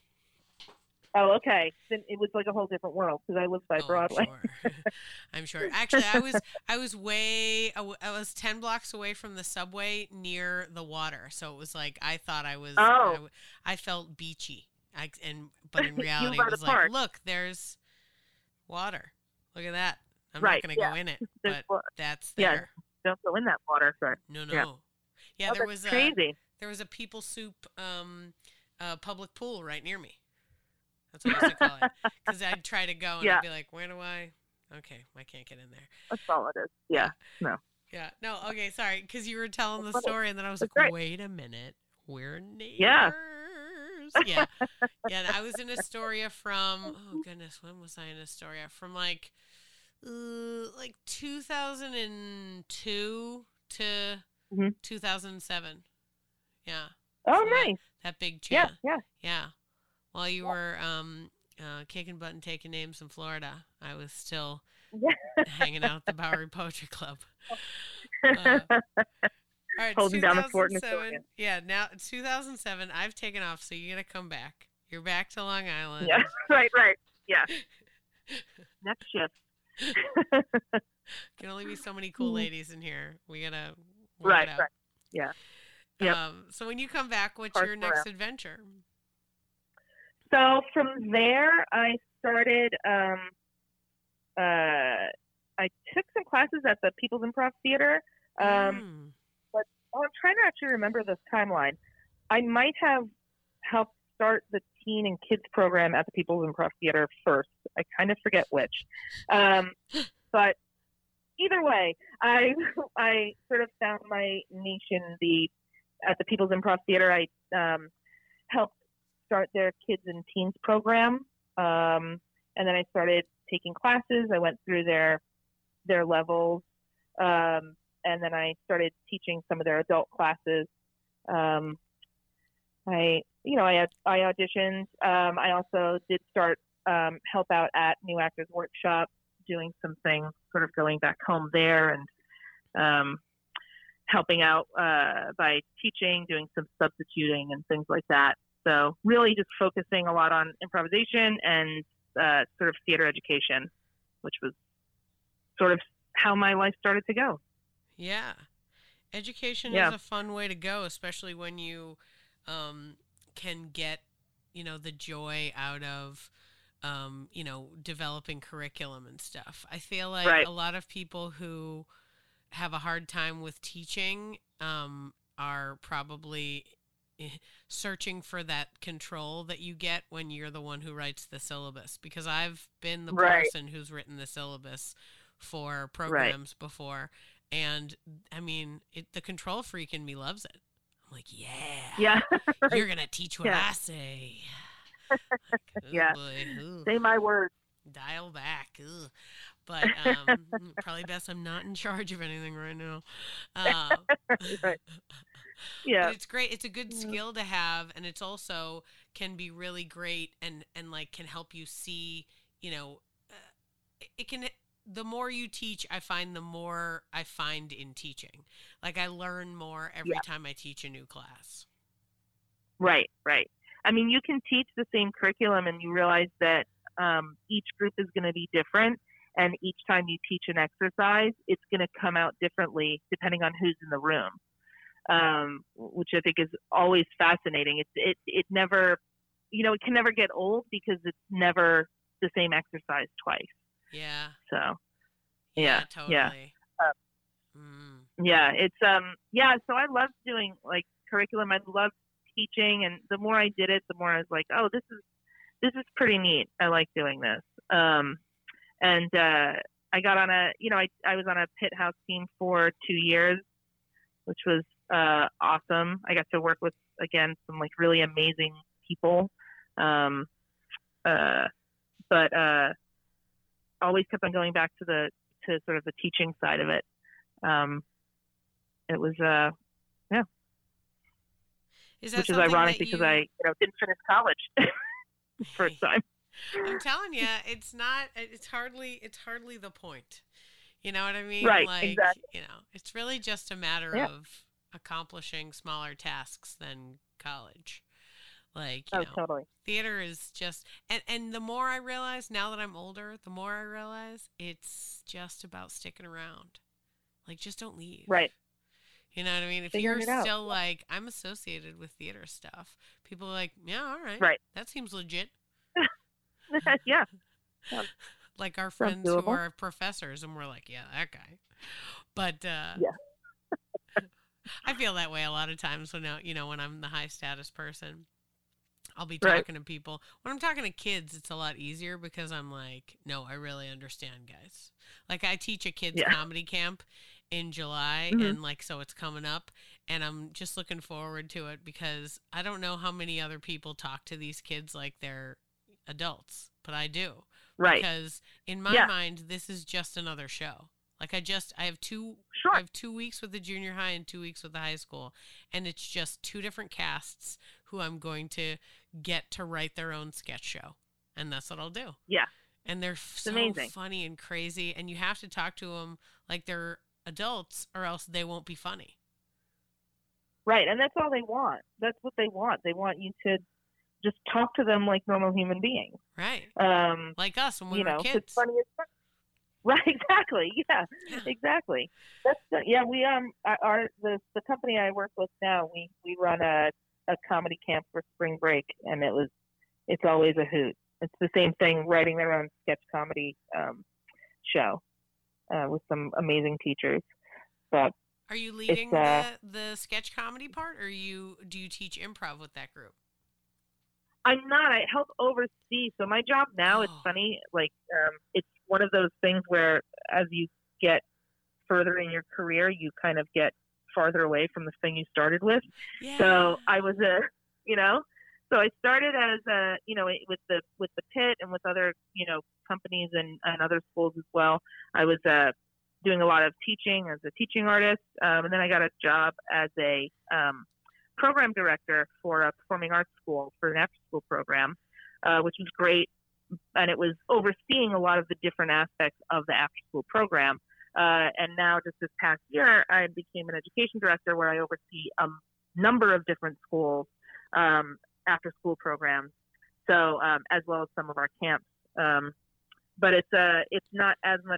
Oh, okay. Then it was like a whole different world because I lived by Oh, Broadway. I'm sure. I'm sure. Actually, I was I was way I w- I was ten blocks away from the subway near the water, so it was like I thought I was. Oh. I, w- I felt beachy, I, and but in You reality, by it the was like, park. look, there's water. Look at that. I'm Right, not going to yeah. go in it, There's but wa- that's Yeah. there. Don't go in that water. Sorry. No, no. Yeah. Yeah, Oh, there that's was a crazy. there was a People Soup um, uh, public pool right near me. That's what I used to call it. Because I'd try to go and Yeah. I'd be like, where do I? Okay, I can't get in there. That's all it is. Yeah. No. Yeah. No, okay, sorry. Because you were telling the That's funny. story, and then I was That's like, right. wait a minute. We're neighbors. Yeah. Yeah. Yeah. And I was in Astoria from, oh, goodness, when was I in Astoria? From like, uh, like two thousand two to Mhm. two thousand seven. Yeah. Oh, So that- nice. That big Yeah, chant. yeah. Yeah. While you were um, uh, kicking butt and taking names in Florida, I was still Yeah. hanging out at the Bowery Poetry Club. Uh, all right, Holding down the fort in two thousand seven. Astoria. Yeah, now two thousand seven. I've taken off, so you got to come back. You're back to Long Island. Yeah, right, right. Yeah. Next shift. Can only be so many cool ladies in here. We gotta work Mm-hmm. Right, it out. right. Yeah. Yep. Um, so when you come back, what's Parts your next around. adventure? So from there, I started. Um, uh, I took some classes at the People's Improv Theater. Um, Mm. oh, I'm trying to actually remember this timeline. I might have helped start the teen and kids program at the People's Improv Theater first. I kind of forget which, um, but either way, I I sort of found my niche in the at the People's Improv Theater. I um, helped start their kids and teens program, um, and then I started taking classes. I went through their their levels, um, and then I started teaching some of their adult classes. Um, I, you know, I had, I auditioned. Um, I also did start um, help out at New Actors Workshop, doing some things, sort of going back home there and um, helping out uh, by teaching, doing some substituting and things like that. So really just focusing a lot on improvisation and uh, sort of theater education, which was sort of how my life started to go. Yeah. Education Yeah. is a fun way to go, especially when you um, can get, you know, the joy out of, um, you know, developing curriculum and stuff. I feel like Right. a lot of people who have a hard time with teaching um, are probably searching for that control that you get when you're the one who writes the syllabus, because I've been the Right. person who's written the syllabus for programs before, and I mean it, the control freak in me loves it. I'm like, yeah, Yeah. you're gonna teach what Yeah. I say. Like, oh Yeah. boy, ooh, Say my words. dial back. Ugh. But um, probably best I'm not in charge of anything right now. Uh, Right. Yeah. But it's great. It's a good Yeah. skill to have, and it's also can be really great and and like can help you see, you know, uh, it can the more you teach, I find the more I find in teaching. Like I learn more every Yeah. time I teach a new class. Right, right. I mean, you can teach the same curriculum and you realize that um, each group is going to be different. And each time you teach an exercise, it's going to come out differently depending on who's in the room, um, which I think is always fascinating. It's, it, it never, you know, it can never get old because it's never the same exercise twice. Yeah. So, Yeah, yeah, totally. yeah. Mm. yeah, it's, um, yeah, so I love doing like curriculum. I love teaching. And the more I did it, the more I was like, oh, this is, this is pretty neat. I like doing this. Um, and, uh, I got on a, you know, I, I was on a pit house team for two years, which was, uh, awesome. I got to work with, again, some like really amazing people. Um, uh, but, uh, always kept on going back to the, to sort of the teaching side of it. Um, it was, uh, yeah, Is that which is something ironic that because you- I, you know, didn't finish college first time. I'm telling you, it's not. It's hardly. It's hardly the point. You know what I mean? Right, Like, exactly. you know, it's really just a matter Yeah. of accomplishing smaller tasks than college. Like, you Oh, know, totally. theater is just. And and the more I realize now that I'm older, the more I realize it's just about sticking around. Like, just don't leave. Right. You know what I mean? If Figuring you're it out. still like, I'm associated with theater stuff, people are like, yeah, all right. Right. That seems legit. Yeah. Like our Sounds friends who doable. are professors, and we're like, yeah, that guy. But uh, Yeah. I feel that way a lot of times when I, you know when I'm the high status person. I'll be Right. talking to people. When I'm talking to kids, it's a lot easier because I'm like, no, I really understand, guys. Like I teach a kids Yeah. comedy camp, in July, Mhm. and like so it's coming up, and I'm just looking forward to it because I don't know how many other people talk to these kids like they're adults, but I do. Right. Because in my Yeah. mind, this is just another show. Like I just I have two Sure. I have two weeks with the junior high and two weeks with the high school, and it's just two different casts who I'm going to get to write their own sketch show, and that's what I'll do. Yeah. And they're f- so amazing. funny and crazy, and you have to talk to them like they're adults, or else they won't be funny. Right. And that's all they want. That's what they want. They want you to just talk to them like normal human beings. Right. Um, Like us when we you were know, 'cause kids. funny is fun. Right, exactly. Yeah, Yeah. exactly. That's the, yeah. We um our the the company I work with now. We we run a a comedy camp for spring break, and it was it's always a hoot. It's the same thing, writing their own sketch comedy um, show uh, with some amazing teachers. But Are you leading uh, the, the sketch comedy part, or you do you teach improv with that group? I'm not. I help oversee. So my job now, it's Oh. funny. Like um, it's one of those things where as you get further in your career, you kind of get farther away from the thing you started with. Yeah. So I was a, you know, so I started as a, you know, with the with the Pit and with other, you know, companies and, and other schools as well. I was uh, doing a lot of teaching as a teaching artist, um, and then I got a job as a um, program director for a performing arts school for an after-school program, uh, which was great, and it was overseeing a lot of the different aspects of the after-school program. Uh, and now, just this past year, I became an education director where I oversee a number of different schools, um, after-school programs, so um, as well as some of our camps. Um, but it's uh, it's not as much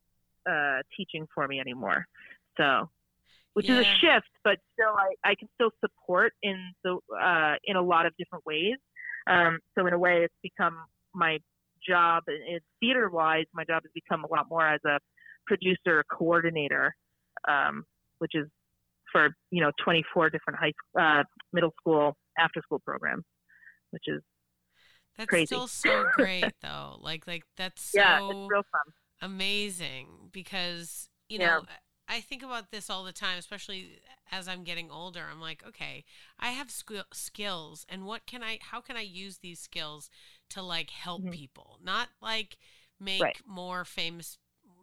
uh, teaching for me anymore. So, which is a Yeah. shift, but still, I, I can still support in the uh, in a lot of different ways. Um, so in a way, it's become my job. It's theater-wise, my job has become a lot more as a producer coordinator, um, which is for you know twenty-four different high uh, middle school after school programs, which is That's crazy. still so great, though. Like, like that's so yeah, it's real fun. amazing because you Yeah. know I think about this all the time, especially as I'm getting older. I'm like, okay, I have sk- skills, and what can I? How can I use these skills to like help Mhm. people? Not like make Right. more famous,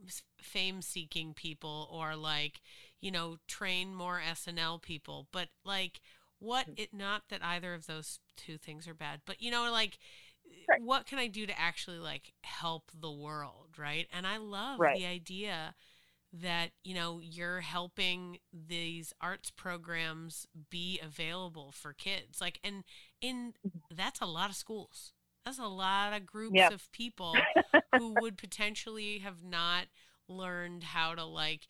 fame-seeking people, or like you know train more S N L people, but like what it. Not that either of those two things are bad, but you know, like. Right. What can I do to actually like help the world, right? And I love Right. the idea that you know you're helping these arts programs be available for kids, like, and in that's a lot of schools, that's a lot of groups Yep. of people who would potentially have not learned how to like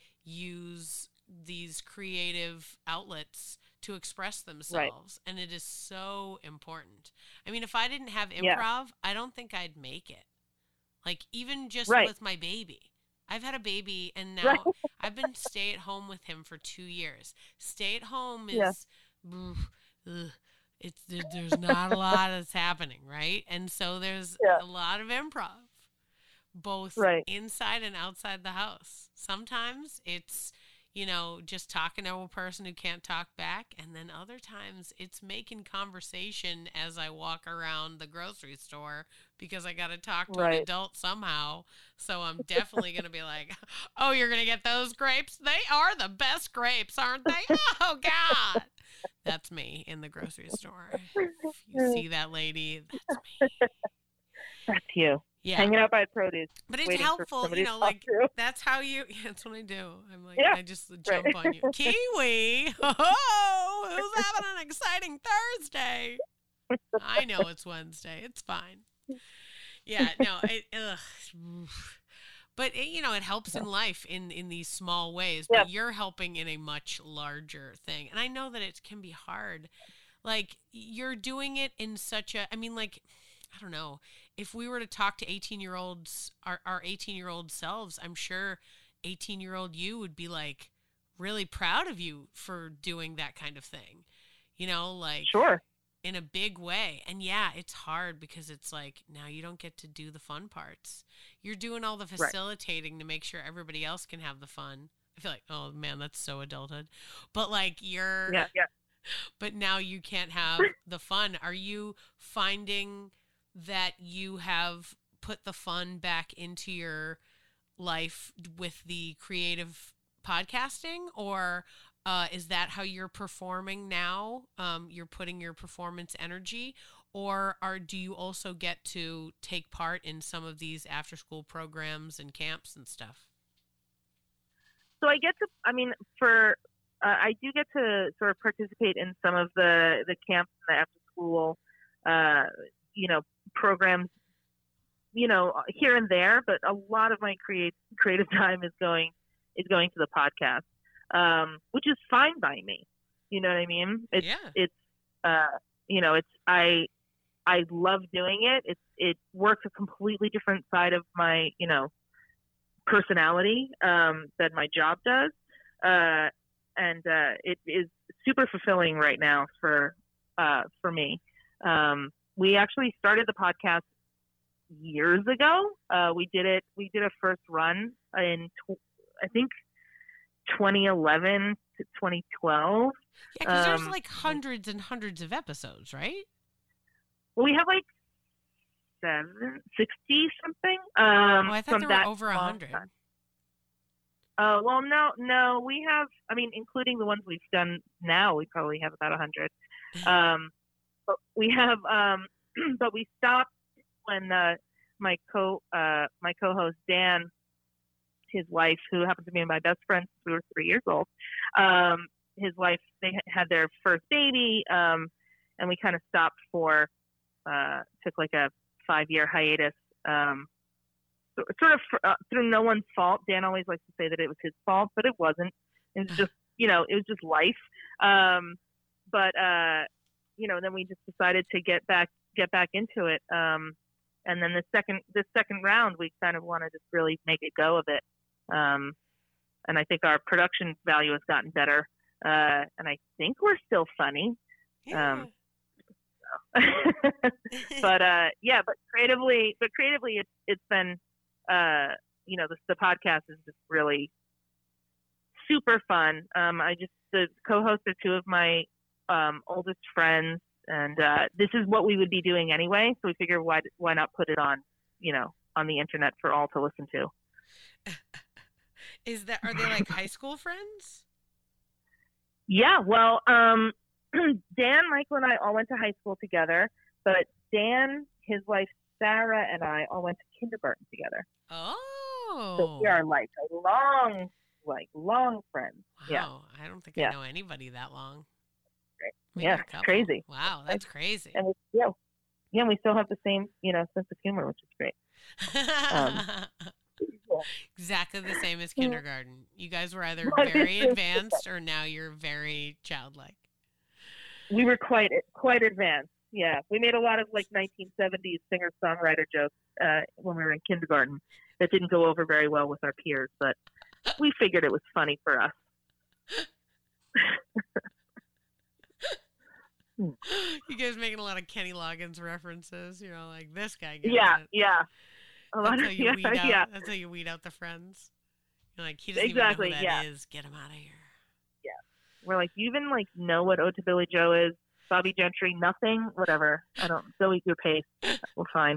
use these creative outlets to express themselves, and it is so important. I mean, if I didn't have improv, Yeah. I don't think I'd make it. Like, even just Right. with my baby. I've had a baby, and now Right. I've been stay at home with him for two years. Stay at home Yeah. is, ugh, ugh, it's there, there's not a lot that's happening, right? And so there's Yeah. a lot of improv, both Right. inside and outside the house. Sometimes it's you know, just talking to a person who can't talk back. And then other times it's making conversation as I walk around the grocery store because I got to talk to Right. an adult somehow. So I'm definitely going to be like, oh, you're going to get those grapes? They are the best grapes, aren't they? Oh, God. That's me in the grocery store. If you see that lady, that's me. That's you. Yeah. Hanging out by produce. But it's waiting for helpful, somebody you to know, talk like to. that's how you. Yeah, that's what I do. I'm like, Yeah, I just jump right. on you, Kiwi. Oh, who's having an exciting Thursday? I know it's Wednesday. It's fine. Yeah, no, it, ugh. But it, you know, it helps in life in in these small ways. Yeah. But you're helping in a much larger thing, and I know that it can be hard. Like you're doing it in such a. I mean, like. I don't know, if we were to talk to eighteen year olds, our, our eighteen year old selves, I'm sure eighteen year old you would be like really proud of you for doing that kind of thing, you know, like Sure. in a big way. And yeah, it's hard because it's like, now you don't get to do the fun parts. You're doing all the Right. facilitating to make sure everybody else can have the fun, I feel like, oh man, that's so adulthood. But like you're, Yeah, yeah. but now you can't have the fun. Are you finding that you have put the fun back into your life with the creative podcasting, or uh, is that how you're performing now? Um, you're putting your performance energy, or are do you also get to take part in some of these after school programs and camps and stuff? So I get to, I mean, for, uh, I do get to sort of participate in some of the, the camps and the after school, uh, you know, programs, you know, here and there, but a lot of my create, creative time is going, is going to the podcast, um, which is fine by me. You know what I mean? It's, Yeah. it's, uh, you know, it's, I, I love doing it. It's, it works a completely different side of my, you know, personality, um, that my job does. Uh, and, uh, it is super fulfilling right now for, uh, for me. Um, we actually started the podcast years ago. Uh, we did it, we did a first run in, tw- I think twenty eleven to twenty twelve. Yeah, because there's Um, like hundreds and hundreds of episodes, right? Well, we have like seven, sixty something. Um, Oh, I thought from there that were over a long hundred. time. Uh, well, no, no, we have, I mean, including the ones we've done now, we probably have about a hundred. Um, but we have, um, but we stopped when, uh, my co, uh, my co-host Dan, his wife, who happens to be my best friend since we were three years old, um, his wife, they had their first baby, um, and we kind of stopped for, uh, took like a five year hiatus, um, sort of uh, through no one's fault. Dan always likes to say that it was his fault, but it wasn't. It was just, you know, it was just life. Um, but, uh, you know, then we just decided to get back, get back into it. Um, and then the second, the second round, we kind of wanted to really make it go of it. Um, and I think our production value has gotten better. Uh, and I think we're still funny. Yeah. Um, but, uh, yeah, but creatively, but creatively it's, it's been, uh, you know, the, the podcast is just really super fun. Um, I just, the co-hosts are two of my, um, oldest friends, and, uh, this is what we would be doing anyway. So we figure why, why not put it on, you know, on the internet for all to listen to. Is that, are they like high school friends? Yeah. Well, um, Dan, Michael, and I all went to high school together, but Dan, his wife, Sarah, and I all went to kindergarten together. Oh. So we are like a long, like long friends. Wow. Yeah. I don't think Yeah. I know anybody that long. Maybe Yeah, a it's couple. crazy. Wow, that's crazy. And we, yeah, yeah, we still have the same, you know, sense of humor, which is great. Um, Exactly the same as kindergarten. You guys were either Right. very advanced or now you're very childlike. We were quite quite advanced. Yeah, we made a lot of like nineteen seventies singer-songwriter jokes uh, when we were in kindergarten that didn't go over very well with our peers, but we figured it was funny for us. You guys making a lot of Kenny Loggins references, you know, like this guy gets Yeah, it. yeah. A lot That's of how you yeah, weed out. yeah. That's how you weed out the friends. You're like, he doesn't Exactly, even know who that yeah. is. Get him out of here. We're like, you even like know what Ode to Billy Joe is? Bobby Gentry, nothing, whatever. I don't. Go eat your pace. We're fine.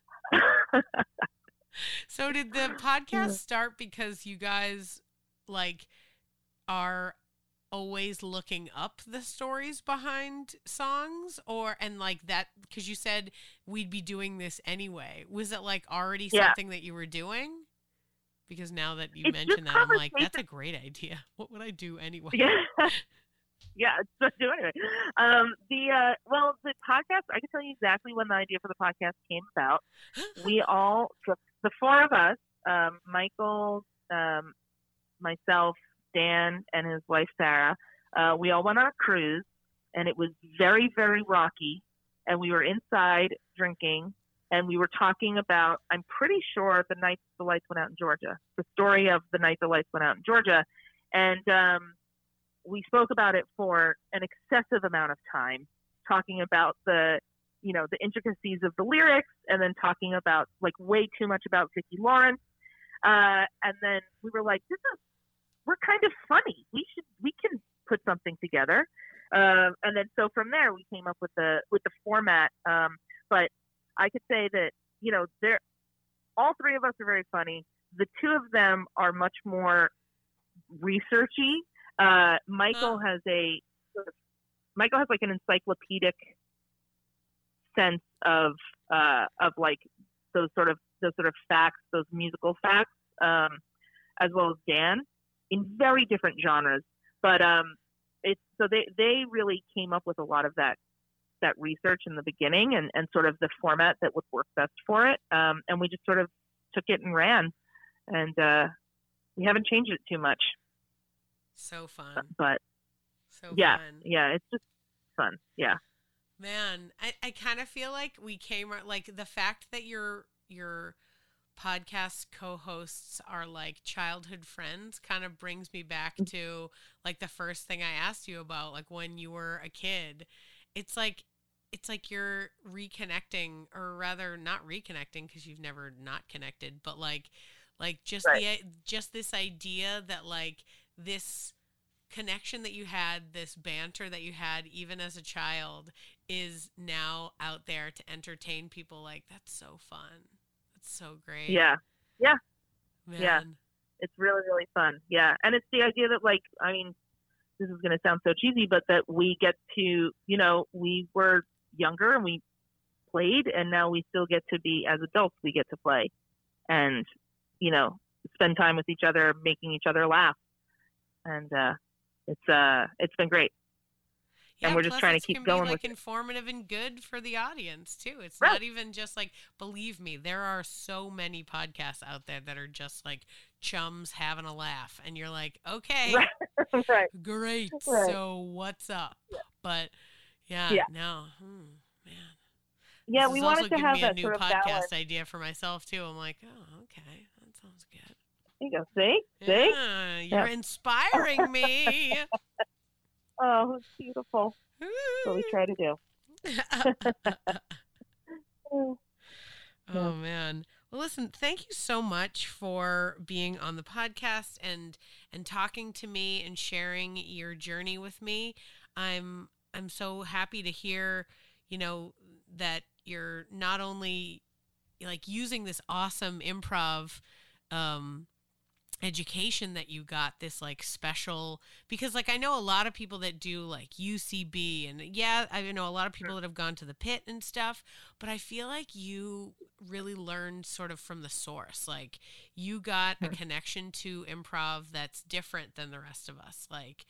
So did the podcast start because you guys like are always looking up the stories behind songs, or and like that because you said we'd be doing this anyway? Was it like already Yeah. something that you were doing? Because now that you It's mentioned just that, I'm like, conversation- that's a great idea. What would I do anyway? Yeah. Yeah, so do anyway. Um, the uh, well, the podcast. I can tell you exactly when the idea for the podcast came about. We all, so the four of us, um, Michael, um, myself, Dan, and his wife Sarah. Uh, we all went on a cruise, and it was very, very rocky. And we were inside drinking, and we were talking about. I'm pretty sure the night the lights went out in Georgia. The story of the night the lights went out in Georgia, and. Um, we spoke about it for an excessive amount of time, talking about the, you know, the intricacies of the lyrics, and then talking about like way too much about Vicki Lawrence. Uh, and then we were like, this is we're kind of funny. We should, we can put something together. Um, and then so from there we came up with the with the format. Um, but I could say that, you know, they're all three of us are very funny. The two of them are much more researchy. Uh, Michael Oh. has a sort of, Michael has like an encyclopedic sense of uh, of like those sort of those sort of facts, those musical facts, um, as well as Dan, in very different genres. But um, it's so they they really came up with a lot of that that research in the beginning and, and sort of the format that would work best for it. Um, and we just sort of took it and ran, and uh, we haven't changed it too much. So fun. But So yeah, fun. yeah, it's just fun. Yeah. Man, I, I kind of feel like we came ar- like the fact that your your podcast co-hosts are like childhood friends kind of brings me back to like the first thing I asked you about, like when you were a kid. It's like it's like you're reconnecting, or rather not reconnecting because you've never not connected, but like like just Right. the just this idea that like this connection that you had, this banter that you had even as a child, is now out there to entertain people. Like, that's so fun. That's so great. Yeah. Yeah. Man. Yeah. It's really, really fun. Yeah. And it's the idea that, like, I mean, this is going to sound so cheesy, but that we get to, you know, we were younger and we played, and now we still get to be, as adults, we get to play and, you know, spend time with each other, making each other laugh. And, uh, it's, uh, it's been great. Yeah, and we're just plus trying to it's keep can going be, like, with it. informative and good for the audience too. It's Right. not even just like, believe me, there are so many podcasts out there that are just like chums having a laugh, and you're like, okay, Right. right. great. Right. So what's up? Yeah. But yeah, Yeah. no, hmm, man. Yeah, This we is wanted also to giving have me a that new sort of podcast balance. idea for myself too. I'm like, oh, okay, that sounds good. There you go. See? See? Yeah, you're Yeah. inspiring me. Oh, it's beautiful. That's what we try to do. Oh, man. Well, listen, thank you so much for being on the podcast and and talking to me and sharing your journey with me. I'm I'm so happy to hear, you know, that you're not only like using this awesome improv um education that you got, this like special, because like I know a lot of people that do like U C B, and yeah, I know a lot of people that have gone to the pit and stuff, but I feel like you really learned sort of from the source. Like you got a connection to improv that's different than the rest of us, like,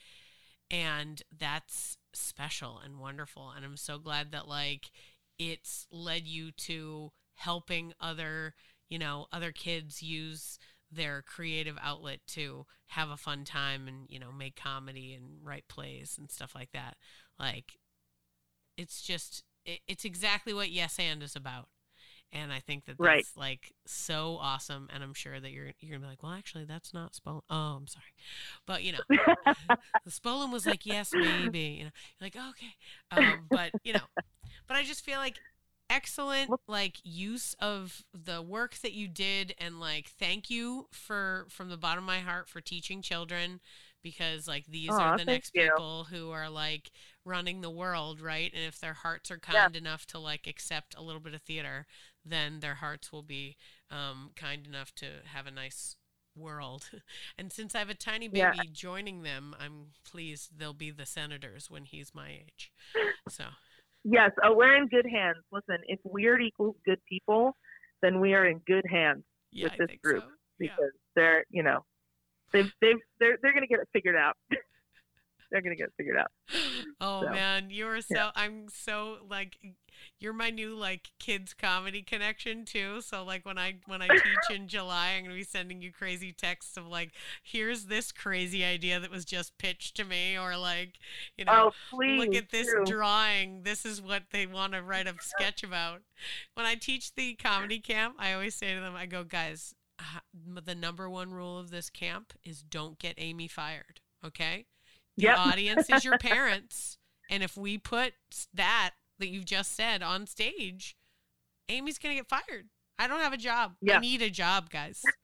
and that's special and wonderful, and I'm so glad that like it's led you to helping other, you know, other kids use their creative outlet to have a fun time and, you know, make comedy and write plays and stuff like that. Like, it's just, it, it's exactly what Yes And is about. And I think that that's Right. like so awesome. And I'm sure that you're, you're gonna be like, well, actually that's not Spolin. Oh, I'm sorry. But you know, Spolin was like, yes, maybe, you know, you're like, okay. Um, but you know, but I just feel like excellent like use of the work that you did, and like thank you for from the bottom of my heart for teaching children, because like these Aw, are the thank next you. people who are like running the world, right? And if their hearts are kind enough to like accept a little bit of theater, then their hearts will be um, kind enough to have a nice world. And since I have a tiny baby Yeah. joining them, I'm pleased they'll be the senators when he's my age. So Yes, oh, we're in good hands. Listen, if weird equals good people, then we are in good hands yeah, with I this think group, so. Yeah. because they're, you know, they've, they've, they're, they're going to get it figured out. They're going to get it figured out. Oh So, man, you are so yeah. I'm so like you're my new like kids comedy connection too. So like when I when I teach in July, I'm gonna be sending you crazy texts of like, here's this crazy idea that was just pitched to me, or like, you know, Oh, please. look at this do. drawing. This is what they want to write a sketch about. When I teach the comedy camp, I always say to them, I go, guys, uh, the number one rule of this camp is don't get Amy fired. Okay. The Yep. audience is your parents. And if we put that that you've just said on stage, Amy's going to get fired. I don't have a job. Yeah. I need a job, guys.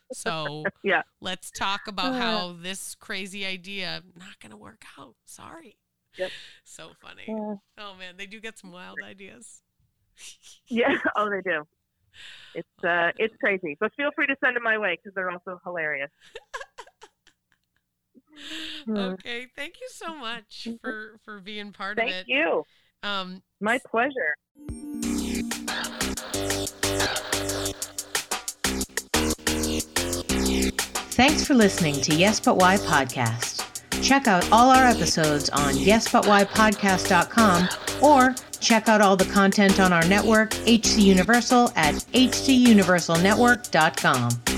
So yeah. let's talk about how this crazy idea not going to work out. Sorry. Yep. So funny. Yeah. Oh man, they do get some wild ideas. Yeah. Oh, they do. It's uh, it's crazy. But feel free to send them my way because they're also hilarious. Okay. Thank you so much for, for being part Thank of it. Thank you. Um, my pleasure. Thanks for listening to Yes But Why Podcast. Check out all our episodes on yes but why podcast dot com or check out all the content on our network, H C Universal, at h c universal network dot com.